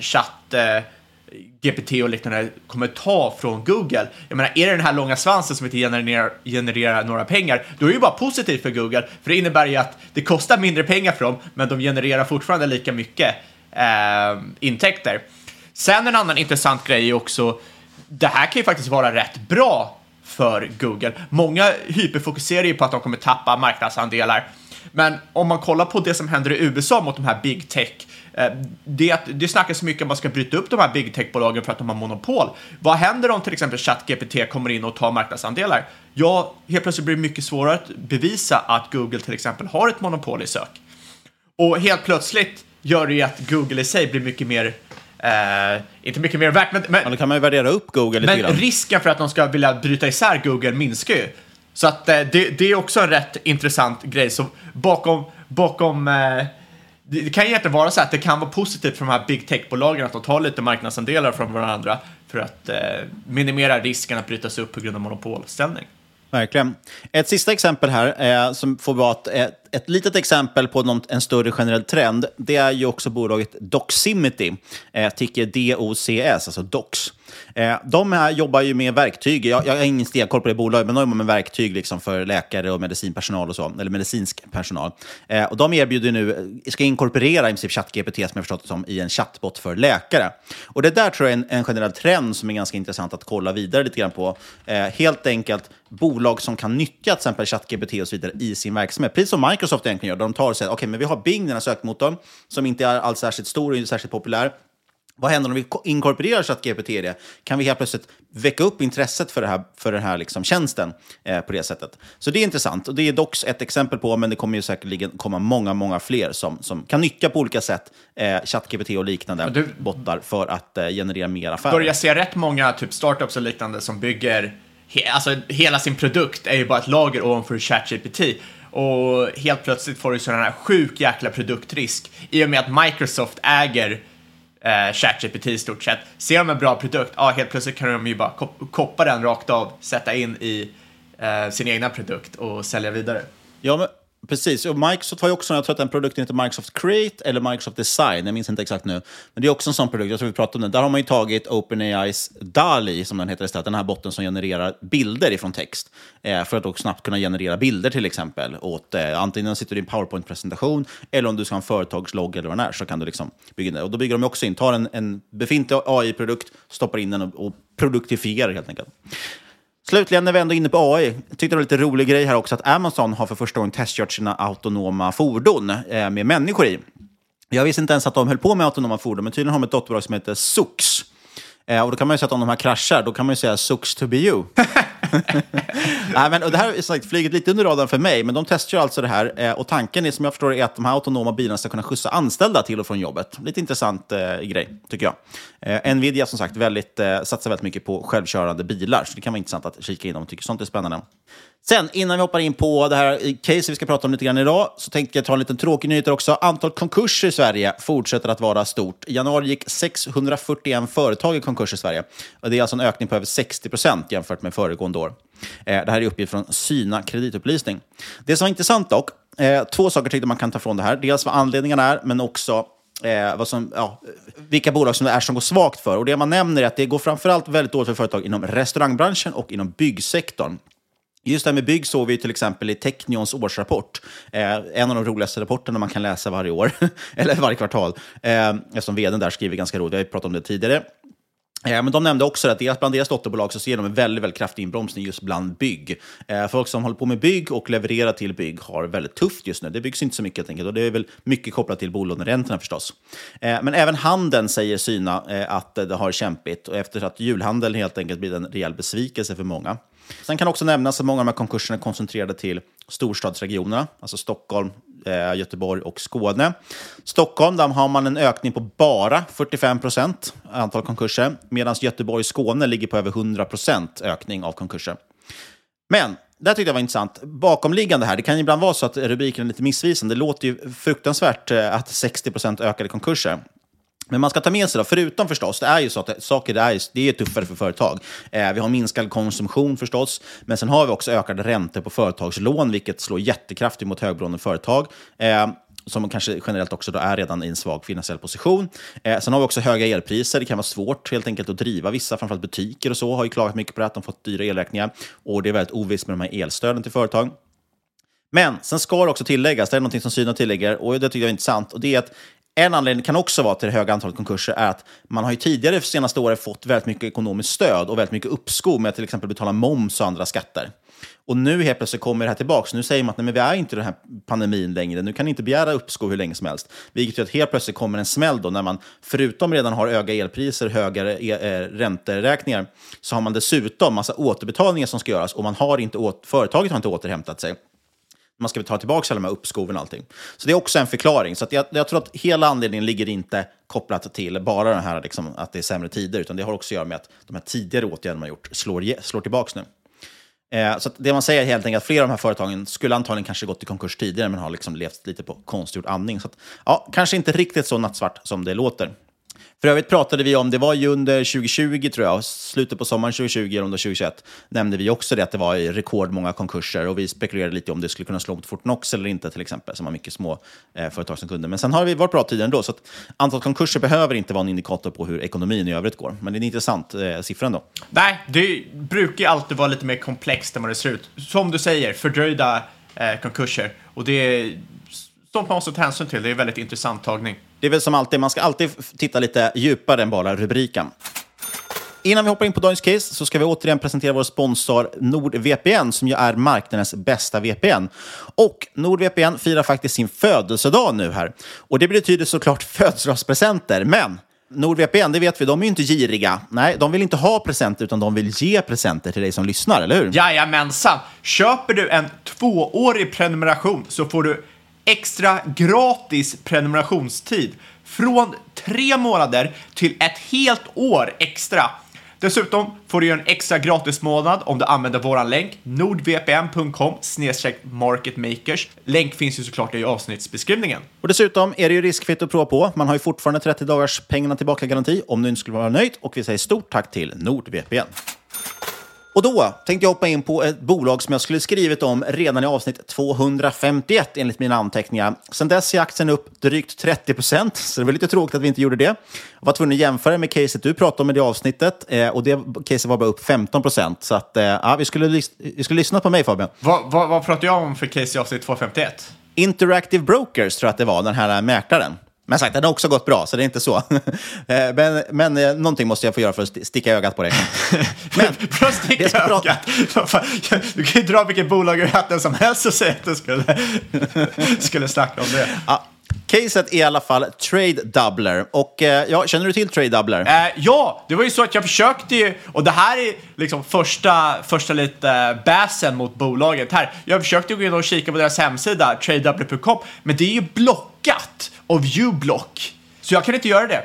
GPT och liknande kommer ta från Google. Jag menar, är det den här långa svansen som inte genererar några pengar, då är det ju bara positivt för Google. För det innebär ju att det kostar mindre pengar för dem, men de genererar fortfarande lika mycket intäkter. Sen en annan intressant grej är också, det här kan ju faktiskt vara rätt bra för Google. Många hyperfokuserar ju på att de kommer tappa marknadsandelar. Men om man kollar på det som händer i USA mot de här big tech, det snackas så mycket om att man ska bryta upp de här big tech-bolagen för att de har monopol. Vad händer om till exempel ChatGPT kommer in och tar marknadsandelar? Ja, helt plötsligt blir det mycket svårare att bevisa att Google till exempel har ett monopol i sök. Och helt plötsligt gör det ju att Google i sig blir mycket mer, inte mycket mer värt, men då kan man ju värdera upp Google lite grann. Men risken för att de ska vilja bryta isär Google minskar ju. Så att det är också en rätt intressant grej. Så bakom det kan ju inte vara så att det kan vara positivt för de här big tech-bolagen att de tar lite marknadsandelar från varandra för att minimera risken att brytas upp på grund av monopolställning. Verkligen. Ett sista exempel här som får vara ett litet exempel på en större generell trend. Det är ju också bolaget Doximity, ticker DOCS, alltså Dox. De här jobbar ju med verktyg. Jag har ingen stenkoll på det bolaget, men de jobbar med verktyg liksom för läkare och medicinpersonal och så, eller medicinsk personal. Och de erbjuder nu, ska inkorporera i princip ChatGPT som jag förstått det som i en chatbot för läkare. Och det där tror jag är en generell trend som är ganska intressant att kolla vidare lite grann på. Helt enkelt bolag som kan nyttja till exempel ChatGPT och så vidare i sin verksamhet. Precis som Microsoft egentligen gör. De tar och säger, okej, men vi har Bing, den här sökmotorn, som inte är alls särskilt stor och inte särskilt populär. Vad händer om vi inkorporerar ChatGPT i det? Kan vi helt plötsligt väcka upp intresset för den här liksom tjänsten på det sättet? Så det är intressant. Och det är dock ett exempel på, men det kommer ju säkerligen komma många fler som kan nyttja på olika sätt ChatGPT och liknande bottar för att generera mer affärer. Börjar se rätt många typ startups och liknande som bygger alltså hela sin produkt är ju bara ett lager ovanför ChatGPT. Och helt plötsligt får du sån här sjuk jäkla produktrisk i och med att Microsoft äger ChatGPT i stort sett. Ser de en bra produkt, helt plötsligt kan de ju bara koppa den rakt av, sätta in i sin egna produkt och sälja vidare. Ja, men precis. Och Microsoft har ju också, jag tror att den produkten heter Microsoft Create eller Microsoft Design, jag minns inte exakt nu. Men det är också en sån produkt, jag tror vi pratade om den. Där har man ju tagit OpenAIs DALL-E, som den heter istället, den här botten som genererar bilder ifrån text. För att då snabbt kunna generera bilder till exempel. Antingen sitter du i en PowerPoint-presentation eller om du ska ha en företagslogg eller vad det är, så kan du liksom bygga in det. Och då bygger de också in, tar en befintlig AI-produkt, stoppar in den och produktifierar helt enkelt. Slutligen, när vi ändå är inne på AI, jag tyckte det var lite rolig grej här också att Amazon har för första gången testkört sina autonoma fordon med människor i. Jag visste inte ens att de höll på med autonoma fordon, men tydligen har de ett dotterbolag som heter Zoox. Och då kan man ju säga att om de här kraschar, då kan man ju säga Zoox to be you. Nej, men, och det här är sagt, flyget lite under radarn för mig, men de testar ju alltså det här. Och tanken är, som jag förstår, är att de här autonoma bilarna ska kunna skjutsa anställda till och från jobbet. Lite intressant grej, tycker jag. Nvidia, som sagt, satsar väldigt mycket på självkörande bilar, så det kan vara intressant att kika in om de tycker sånt är spännande. Sen, innan vi hoppar in på det här case vi ska prata om lite grann idag, så tänkte jag ta en liten tråkig nyhet också. Antal konkurser i Sverige fortsätter att vara stort. I januari gick 641 företag i konkurs i Sverige. Och det är alltså en ökning på över 60% jämfört med föregående år. Det här är uppgift från Syna kreditupplysning. Det som var intressant dock, 2 saker tyckte man kan ta från det här. Dels vad anledningarna är, men också vilka bolag som det är som går svagt för. Och det man nämner är att det går framförallt väldigt dåligt för företag inom restaurangbranschen och inom byggsektorn. Just det här med bygg såg vi till exempel i Technions årsrapport. En av de roligaste rapporterna man kan läsa varje år, eller varje kvartal. Eftersom vdn där skriver ganska roligt, jag har pratat om det tidigare. Men de nämnde också att bland deras dotterbolag så ser de en väldigt, väldigt kraftig inbromsning just bland bygg. Folk som håller på med bygg och levererar till bygg har väldigt tufft just nu. Det byggs inte så mycket helt enkelt, och det är väl mycket kopplat till bolåneräntorna förstås. Men även handeln säger Syna att det har kämpigt, och efter att julhandeln helt enkelt blir en rejäl besvikelse för många. Sen kan också nämnas att många av de här konkurserna är koncentrerade till storstadsregionerna, alltså Stockholm, Göteborg och Skåne. Stockholm, där har man en ökning på bara 45% antal konkurser, medan Göteborg och Skåne ligger på över 100% ökning av konkurser. Men det tyckte jag var intressant. Bakomliggande här, det kan ibland vara så att rubriken är lite missvisande. Det låter ju fruktansvärt att 60% ökade konkurser. Men man ska ta med sig då, förutom förstås, det är ju så att saker det är tuffare för företag. Vi har minskad konsumtion förstås, men sen har vi också ökade räntor på företagslån, vilket slår jättekraftigt mot högberoende företag. Som kanske generellt också då är redan i en svag finansiell position. Sen har vi också höga elpriser. Det kan vara svårt helt enkelt att driva vissa, framförallt butiker och så, har ju klagat mycket på det, att de fått dyra elräkningar. Och det är väldigt ovisst med de här elstöden till företag. Men sen ska det också tilläggas, det är något som Syna tillägger, och det tycker jag är intressant, och det är att en anledning kan också vara till det höga antalet konkurser är att man har ju tidigare senaste året fått väldigt mycket ekonomiskt stöd och väldigt mycket uppskov med att till exempel betala moms och andra skatter. Och nu helt plötsligt kommer det här tillbaka. Så nu säger man att nej, men vi är inte i den här pandemin längre. Nu kan ni inte begära uppskov hur länge som helst. Vilket gör att helt plötsligt kommer en smäll då, när man förutom redan har höga elpriser, höga ränteräkningar, så har man dessutom massa återbetalningar som ska göras, och företaget har inte återhämtat sig. Man ska ta tillbaka alla de här uppskoven och allting. Så det är också en förklaring. Så att jag tror att hela anledningen ligger inte kopplat till bara den här, liksom, att det är sämre tider, utan det har också att göra med att de här tidigare åtgärderna man gjort slår tillbaka nu. Så att det man säger är helt enkelt att flera av de här företagen skulle antagligen kanske gått i konkurs tidigare, men har liksom levt lite på konstgjord andning. Så att, ja, kanske inte riktigt så nattsvart som det låter. För övrigt pratade vi om, det var ju under 2020 tror jag, slutet på sommaren 2020 eller under 2021, nämnde vi också det att det var rekordmånga konkurser, och vi spekulerade lite om det skulle kunna slå mot Fortnox eller inte till exempel, som har mycket små företag som kunder. Men sen har vi varit bra tidigare ändå, så att antal konkurser behöver inte vara en indikator på hur ekonomin i övrigt går. Men det är en intressant siffra ändå. Nej, det brukar alltid vara lite mer komplext än vad det ser ut. Som du säger, fördröjda konkurser, och det är sånt man måste ta hänsyn till. Det är en väldigt intressant tagning. Det är väl som alltid, man ska alltid titta lite djupare än bara rubriken. Innan vi hoppar in på dagens case så ska vi återigen presentera vår sponsor NordVPN, som ju är marknadens bästa VPN. Och NordVPN firar faktiskt sin födelsedag nu här. Och det betyder såklart födelsedagspresenter, men NordVPN, det vet vi, de är ju inte giriga. Nej, de vill inte ha presenter, utan de vill ge presenter till dig som lyssnar, eller hur? Jajamensan! Köper du en 2-årig prenumeration så får du extra gratis prenumerationstid från 3 månader till ett helt år extra. Dessutom får du en extra gratis månad om du använder våran länk nordvpn.com/marketmakers. Länk finns ju såklart i avsnittsbeskrivningen. Och dessutom är det ju riskfritt att prova på. Man har ju fortfarande 30 dagars pengarna tillbaka garanti om du inte skulle vara nöjd, och vi säger stort tack till NordVPN. Och då tänkte jag hoppa in på ett bolag som jag skulle skrivit om redan i avsnitt 251 enligt mina anteckningar. Sen dess är aktien upp drygt 30%, så det var lite tråkigt att vi inte gjorde det. Jag var tvungen att jämföra med caset du pratade om i det avsnittet, och det caset var bara upp 15%. Så att, ja, vi skulle lyssna på mig, Fabian. Vad pratar jag om för case i avsnitt 251? Interactive Brokers tror jag att det var, den här mäklaren. Men sagt, den har också gått bra, så det är inte så. men någonting måste jag få göra för att sticka ögat på det. Men för att sticka ögat? Du kan ju dra vilket bolag ur hatten som helst och säga att du skulle snacka om det. Ja, caset är i alla fall Trade Doubler. Och ja, känner du till Trade Doubler? Ja, det var ju så att jag försökte ju, och det här är liksom första lite basen mot bolaget här. Jag försökte gå in och kika på deras hemsida, tradedoubler.com, men det är ju blockat av uBlock. Så jag kan inte göra det.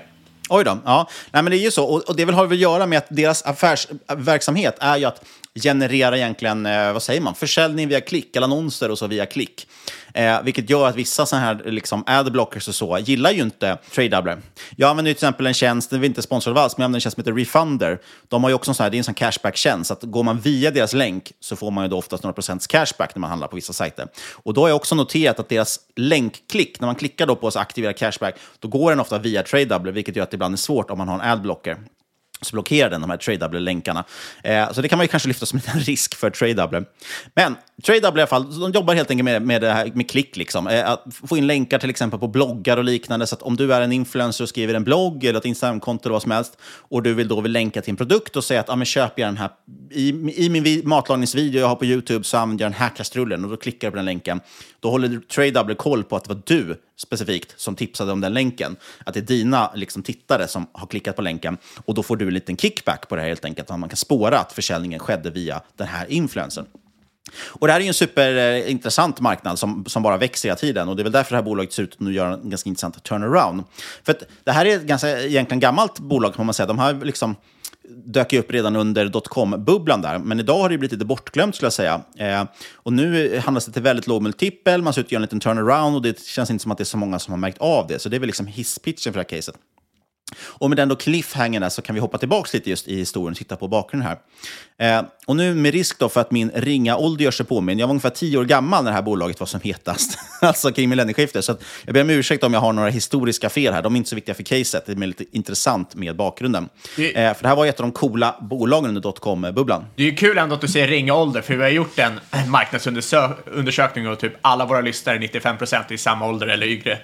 Oj då. Ja. Nej, men det är ju så. Och det har väl att göra med att deras affärsverksamhet är ju att generera egentligen, vad säger man, försäljning via klick, eller annonser och så via klick. Vilket gör att vissa sådana här liksom adblockers och så gillar ju inte TradeDoubler. Jag använder till exempel en tjänst, det är inte sponsrad alls, men jag använder en tjänst som heter Refunder. De har ju också en sån här, det är en sån cashback-tjänst, att går man via deras länk så får man ju då oftast några procents cashback när man handlar på vissa sajter. Och då har jag också noterat att deras länkklick, när man klickar då på att aktivera cashback, då går den ofta via TradeDoubler, vilket gör att det ibland är svårt om man har en adblocker. Så blockerar den de här TradeDoubler-länkarna. Så det kan man ju kanske lyfta som en risk för TradeDoubler. Men TradeDoubler i alla fall, de jobbar helt enkelt med det här med klick. Liksom. Att få in länkar till exempel på bloggar och liknande. Så att om du är en influencer och skriver en blogg eller ett Instagram-konto eller vad som helst och du vill länka till en produkt och säga att men köper jag den här i min matlagningsvideo jag har på YouTube så använder jag den här kastrullen och då klickar du på den länken. Då håller TradeDoubler koll på att det var du specifikt som tipsade om den länken. Att det är dina liksom, tittare som har klickat på länken. Och då får du en liten kickback på det här helt enkelt. Att man kan spåra att försäljningen skedde via den här influencern. Och det här är ju en superintressant marknad som bara växer hela tiden. Och det är väl därför det här bolaget ser ut att nu göra en ganska intressant turnaround. För att det här är ett ganska egentligen gammalt bolag kan man säga. De har liksom dök upp redan under dotcom-bubblan där. Men idag har det blivit lite bortglömt skulle jag säga. Och nu handlas det till väldigt låg multipel. Man ser ut att göra en liten turnaround och det känns inte som att det är så många som har märkt av det. Så det är väl liksom hisspitchen för det här caset. Och med den då cliffhangern så kan vi hoppa tillbaka lite just i historien och titta på bakgrunden här. Och nu med risk då för att min ringa ålder gör sig påminn. Jag var ungefär 10 år gammal när det här bolaget var som hetast. Alltså kring millennieskiftet. Så att jag ber om ursäkt om jag har några historiska fel här. De är inte så viktiga för caset. Det är lite intressant med bakgrunden. För det här var ett av de coola bolagen under dotcom-bubblan. Det är ju kul ändå att du säger ringa ålder. För vi har gjort en marknadsundersökning och typ alla våra lyssnare, 95% i samma ålder eller yngre.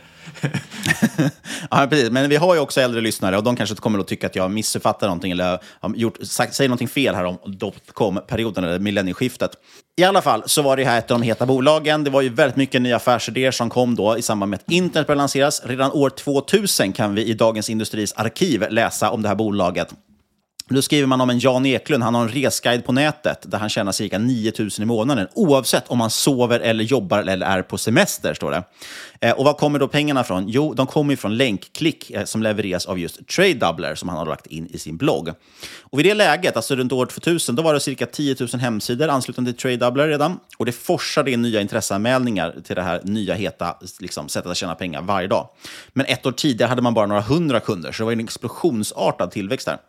Ja, precis. Men vi har ju också äldre lyssnare och de kanske kommer att tycka att jag missuppfattar någonting eller säger någonting fel här om dotcom-perioden eller millennieskiftet. I alla fall så var det här ett av de heta bolagen. Det var ju väldigt mycket nya affärsidéer som kom då i samband med att internet började lanseras. Redan år 2000 kan vi i Dagens Industris arkiv läsa om det här bolaget. Då skriver man om en Jan Eklund, han har en resguide på nätet där han tjänar cirka 9 000 i månaden oavsett om man sover eller jobbar eller är på semester, står det. Och var kommer då pengarna från? Jo, de kommer från länkklick som levereras av just TradeDoubler som han har lagt in i sin blogg. Och vid det läget, alltså runt år 2000, då var det cirka 10 000 hemsidor anslutande till TradeDoubler redan. Och det forsade in nya intresseanmälningar till det här nya heta liksom, sättet att tjäna pengar varje dag. Men ett år tidigare hade man bara några 100 kunder, så det var en explosionsartad tillväxt där.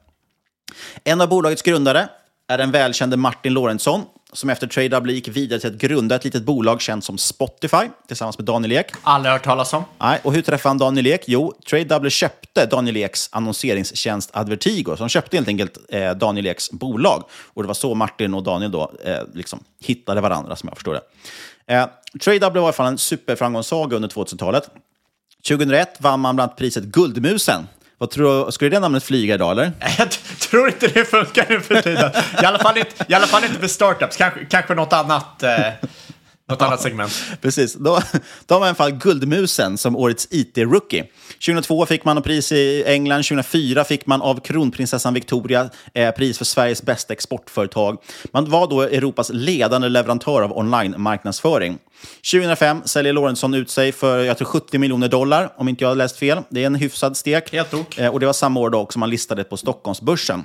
En av bolagets grundare är den välkände Martin Lorentzon som efter TradeDoubler gick vidare till att grunda ett litet bolag känt som Spotify tillsammans med Daniel Ek. Aldrig hört talas om. Nej, och hur träffade han Daniel Ek? Jo, TradeDoubler köpte Daniel Eks annonseringstjänst Advertigo. Så de köpte helt enkelt Daniel Eks bolag. Och det var så Martin och Daniel då liksom hittade varandra som jag förstår det. TradeDoubler var i alla fall en superframgångssaga under 2000-talet. 2001 vann man bland annat priset Guldmusen. Vad tror du, skulle det namnet flyga idag, eller? Jag tror inte det funkar nu för tiden. I alla fall inte för startups. Kanske något annat segment. Precis. Då var i alla fall Guldmusen som årets IT-rookie. 2002 fick man pris i England. 2004 fick man av kronprinsessan Victoria pris för Sveriges bästa exportföretag. Man var då Europas ledande leverantör av online-marknadsföring. 2005 säljer Lorentzon ut sig för, jag tror, $70 miljoner, om inte jag har läst fel. Det är en hyfsad stek. Helt ok. Och det var samma år då som man listade på Stockholmsbörsen.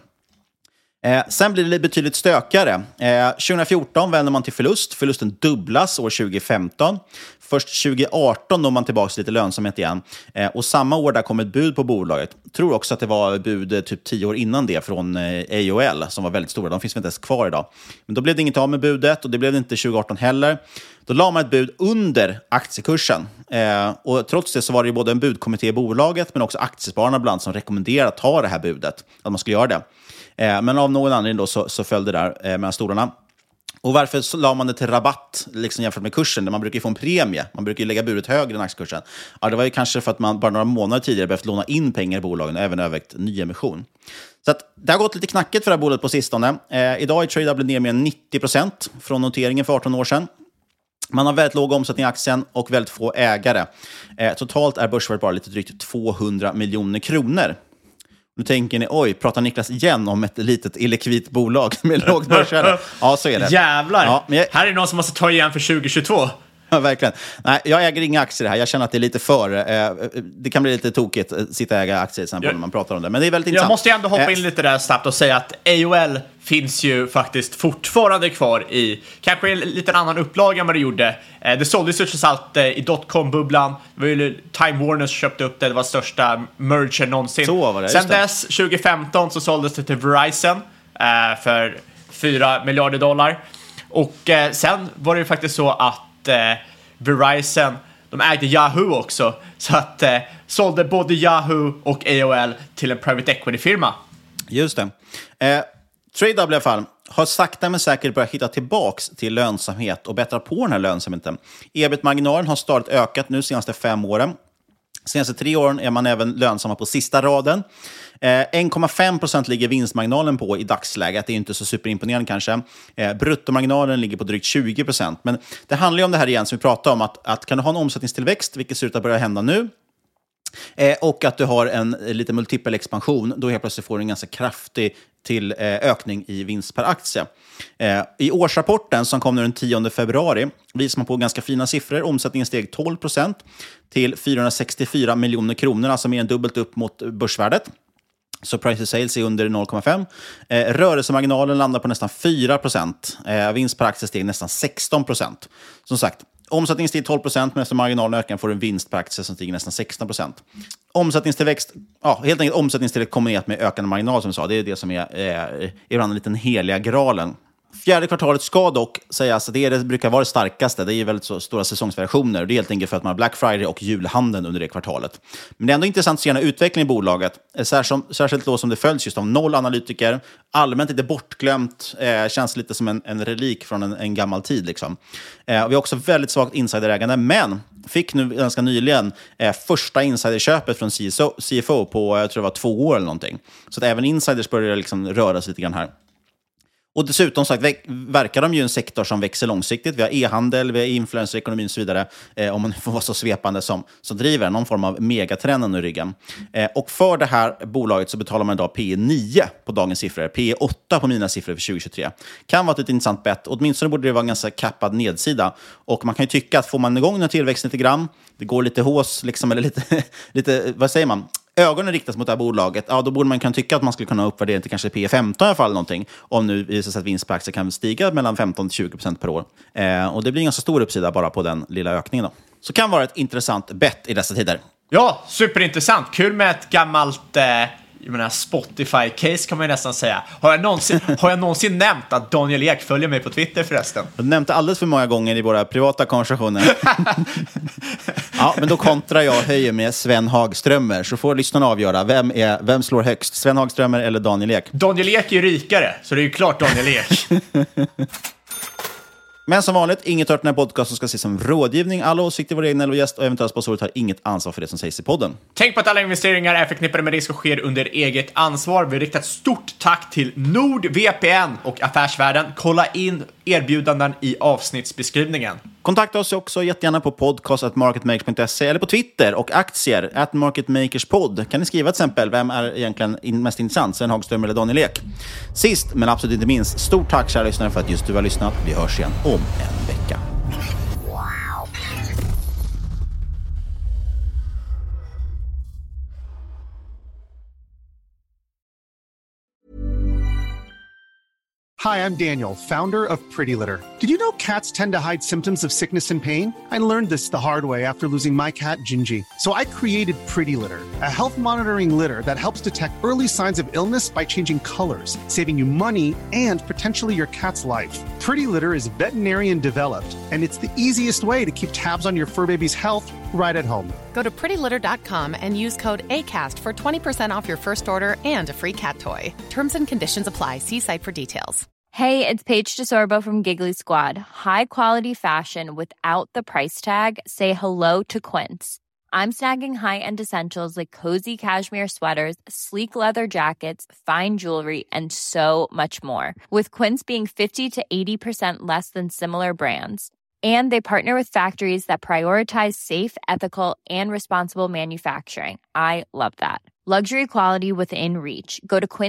Sen blir det betydligt stökare. 2014 vänder man till förlust. Förlusten dubblas år 2015. Först 2018 når man tillbaka lite lönsamhet igen. Och samma år där kom ett bud på bolaget. Tror också att det var bud typ 10 år innan det från AOL som var väldigt stora. De finns väl inte ens kvar idag. Men då blev det inget av med budet och det blev det inte 2018 heller. Då la man ett bud under aktiekursen. Och trots det så var det ju både en budkommitté i bolaget men också aktiespararna bland som rekommenderade att ta det här budet. Att man skulle göra det. Men av någon anledning då så föll det där mellan stolarna. Och varför la man det till rabatt liksom jämfört med kursen? Där man brukar ju få en premie. Man brukar ju lägga budet högre än aktiekursen. Ja, det var ju kanske för att man bara några månader tidigare behövt låna in pengar i bolagen och även övervägt nyemission. Så att det har gått lite knackigt för det här bolaget på sistone. Idag är TradeDoubler ner mer än 90% från noteringen för 18 år sedan. Man har väldigt låg omsättning i aktien och väldigt få ägare. Totalt är börsvärdet bara lite drygt 200 miljoner kronor. Nu tänker ni, oj, pratar Niklas igen om ett litet illikvitt bolag med lågt börsvärde? Ja, så är det. Jävlar! Ja, här är någon som måste ta igen för 2022. Ja, verkligen. Nej, jag äger inga aktier här. Jag känner att det är lite för... det kan bli lite tokigt att sitta och äga aktier sen när man pratar om det. Men det är väldigt intressant. Jag måste ändå hoppa in lite där snabbt och säga att AOL finns ju faktiskt fortfarande kvar i kanske en liten annan upplaga än vad det gjorde. Det såldes ju trots allt i dotcom-bubblan. Det var ju Time Warner som köpte upp det. Det var största merger någonsin. Så var det, sen dess, 2015, så såldes det till Verizon för $4 miljarder. Och sen var det ju faktiskt så att Verizon, de ägde Yahoo också. Så att sålde både Yahoo och AOL till en private equity-firma. Just det. TradeDouble i alla fall har sakta men säkert börjat hitta tillbaks till lönsamhet och bättra på den här lönsamheten. EBIT-marginalen har stadigt ökat nu senaste 5 åren. Senaste 3 åren är man även lönsamma på sista raden. 1,5% ligger vinstmarginalen på i dagsläget. Det är inte så superimponerande kanske. Bruttomarginalen ligger på drygt 20%. Men det handlar ju om det här igen som vi pratade om. Att kan du ha en omsättningstillväxt, vilket ser ut att börja hända nu, och att du har en lite multipel expansion, då helt plötsligt får du en ganska kraftig till ökning i vinst per aktie. I årsrapporten som kom nu den 10 februari visar man på ganska fina siffror. Omsättningen steg 12% till 464 miljoner kronor, alltså mer än dubbelt upp mot börsvärdet. Så price to sales är under 0,5. Rörelsemarginalen landar på nästan 4%. Vinst per aktie steg nästan 16%. Som sagt, omsättningen stiger 12%, men efter marginalen ökar får du en vinst per aktie som stiger nästan 16%. Omsättningstillväxt, helt enkelt omsättningstillväxt kombinerat med ökande marginal som jag sa, det är det som är ibland en liten heliga gralen. Fjärde kvartalet ska dock sägas att det brukar vara det starkaste. Det är väldigt så stora säsongsvariationer. Det är helt enkelt för att man har Black Friday och julhandeln under det kvartalet. Men det är ändå intressant att se en utveckling i bolaget. Särskilt då som det följs just av 0 analytiker. Allmänt lite bortglömt. Känns lite som en relik från en gammal tid. Liksom. Vi har också väldigt svagt insiderägande. Men fick nu ganska nyligen första insiderköpet från CFO på, jag tror det var 2 år eller någonting. Så att även insiders börjar liksom röra sig lite grann här. Och dessutom sagt, verkar de ju en sektor som växer långsiktigt. Vi har e-handel, vi har influencerekonomin och så vidare. Om man får vara så svepande som driver någon form av megatrenden i ryggen. Och för det här bolaget så betalar man idag P9 på dagens siffror. P8 på mina siffror för 2023. Kan vara ett intressant bett. Åtminstone borde det vara en ganska kappad nedsida. Och man kan ju tycka att får man igång den här tillväxten lite grann. Det går lite hås, liksom, eller lite, vad säger man? Ögonen riktas mot det här bolaget, ja, då borde man kunna tycka att man skulle kunna uppvärdera till kanske P15 i alla fall någonting, om nu visar sig att vinst per aktie kan stiga mellan 15-20% per år. Och det blir en ganska stor uppsida bara på den lilla ökningen då. Så kan vara ett intressant bett i dessa tider. Ja, superintressant. Kul med ett gammalt Spotify-case kan man ju nästan säga. Har jag någonsin nämnt att Daniel Ek följer mig på Twitter förresten? Du nämnde alldeles för många gånger i våra privata konversationer. Ja, men då kontrar jag höjer med Sven Hagströmer. Så får lyssnarna avgöra. Vem slår högst? Sven Hagströmer eller Daniel Ek? Daniel Ek är ju rikare, så det är ju klart Daniel Ek. Men som vanligt, inget hört den här podcasten ska ses som rådgivning. Alla åsikter, vår egen eller gäst och eventuella sponsorer tar inget ansvar för det som sägs i podden. Tänk på att alla investeringar är förknippade med risk och sker under eget ansvar. Vi riktar ett stort tack till NordVPN och Affärsvärlden. Kolla in erbjudanden i avsnittsbeskrivningen. Kontakta oss också jättegärna på podcast@marketmakers.se eller på Twitter och aktier @marketmakerspod. Kan ni skriva till exempel, vem är egentligen mest intressant, Sven Hagström eller Daniel Ek? Sist men absolut inte minst, stort tack kära lyssnare för att just du har lyssnat. Vi hörs igen om en vecka. Hi, I'm Daniel, founder of Pretty Litter. Did you know cats tend to hide symptoms of sickness and pain? I learned this the hard way after losing my cat, Gingy. So I created Pretty Litter, a health monitoring litter that helps detect early signs of illness by changing colors, saving you money and potentially your cat's life. Pretty Litter is veterinarian developed, and it's the easiest way to keep tabs on your fur baby's health right at home. Go to prettylitter.com and use code ACAST for 20% off your first order and a free cat toy. Terms and conditions apply. See site for details. Hey, it's Paige DeSorbo from Giggly Squad. High quality fashion without the price tag. Say hello to Quince. I'm snagging high-end essentials like cozy cashmere sweaters, sleek leather jackets, fine jewelry, and so much more. With Quince being 50 to 80% less than similar brands. And they partner with factories that prioritize safe, ethical, and responsible manufacturing. I love that. Luxury quality within reach. Go to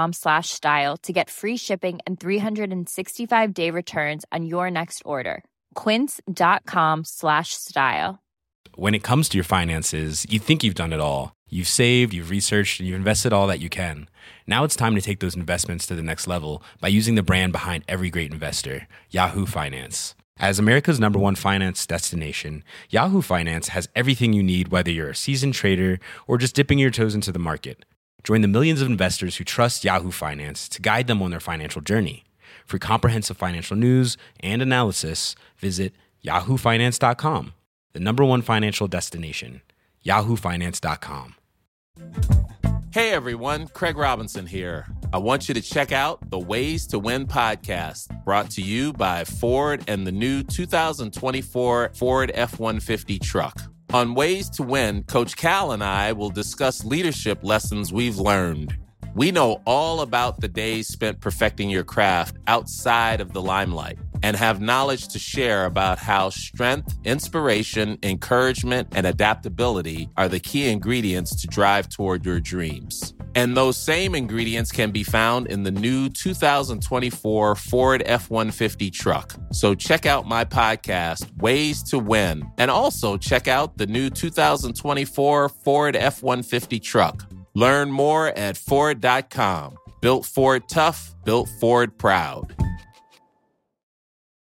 quince.com/style to get free shipping and 365-day returns on your next order. quince.com/style. When it comes to your finances, you think you've done it all. You've saved, you've researched, and you've invested all that you can. Now it's time to take those investments to the next level by using the brand behind every great investor, Yahoo Finance. As America's #1 finance destination, Yahoo Finance has everything you need, whether you're a seasoned trader or just dipping your toes into the market. Join the millions of investors who trust Yahoo Finance to guide them on their financial journey. For comprehensive financial news and analysis, visit yahoofinance.com, the #1 financial destination, yahoofinance.com. Hey everyone, Craig Robinson here. I want you to check out the Ways to Win podcast, brought to you by Ford and the new 2024 Ford F-150 truck. On Ways to Win, Coach Cal and I will discuss leadership lessons we've learned. We know all about the days spent perfecting your craft outside of the limelight and have knowledge to share about how strength, inspiration, encouragement, and adaptability are the key ingredients to drive toward your dreams. And those same ingredients can be found in the new 2024 Ford F-150 truck. So check out my podcast, Ways to Win, and also check out the new 2024 Ford F-150 truck. Learn more at Ford.com. Built Ford tough, built Ford proud.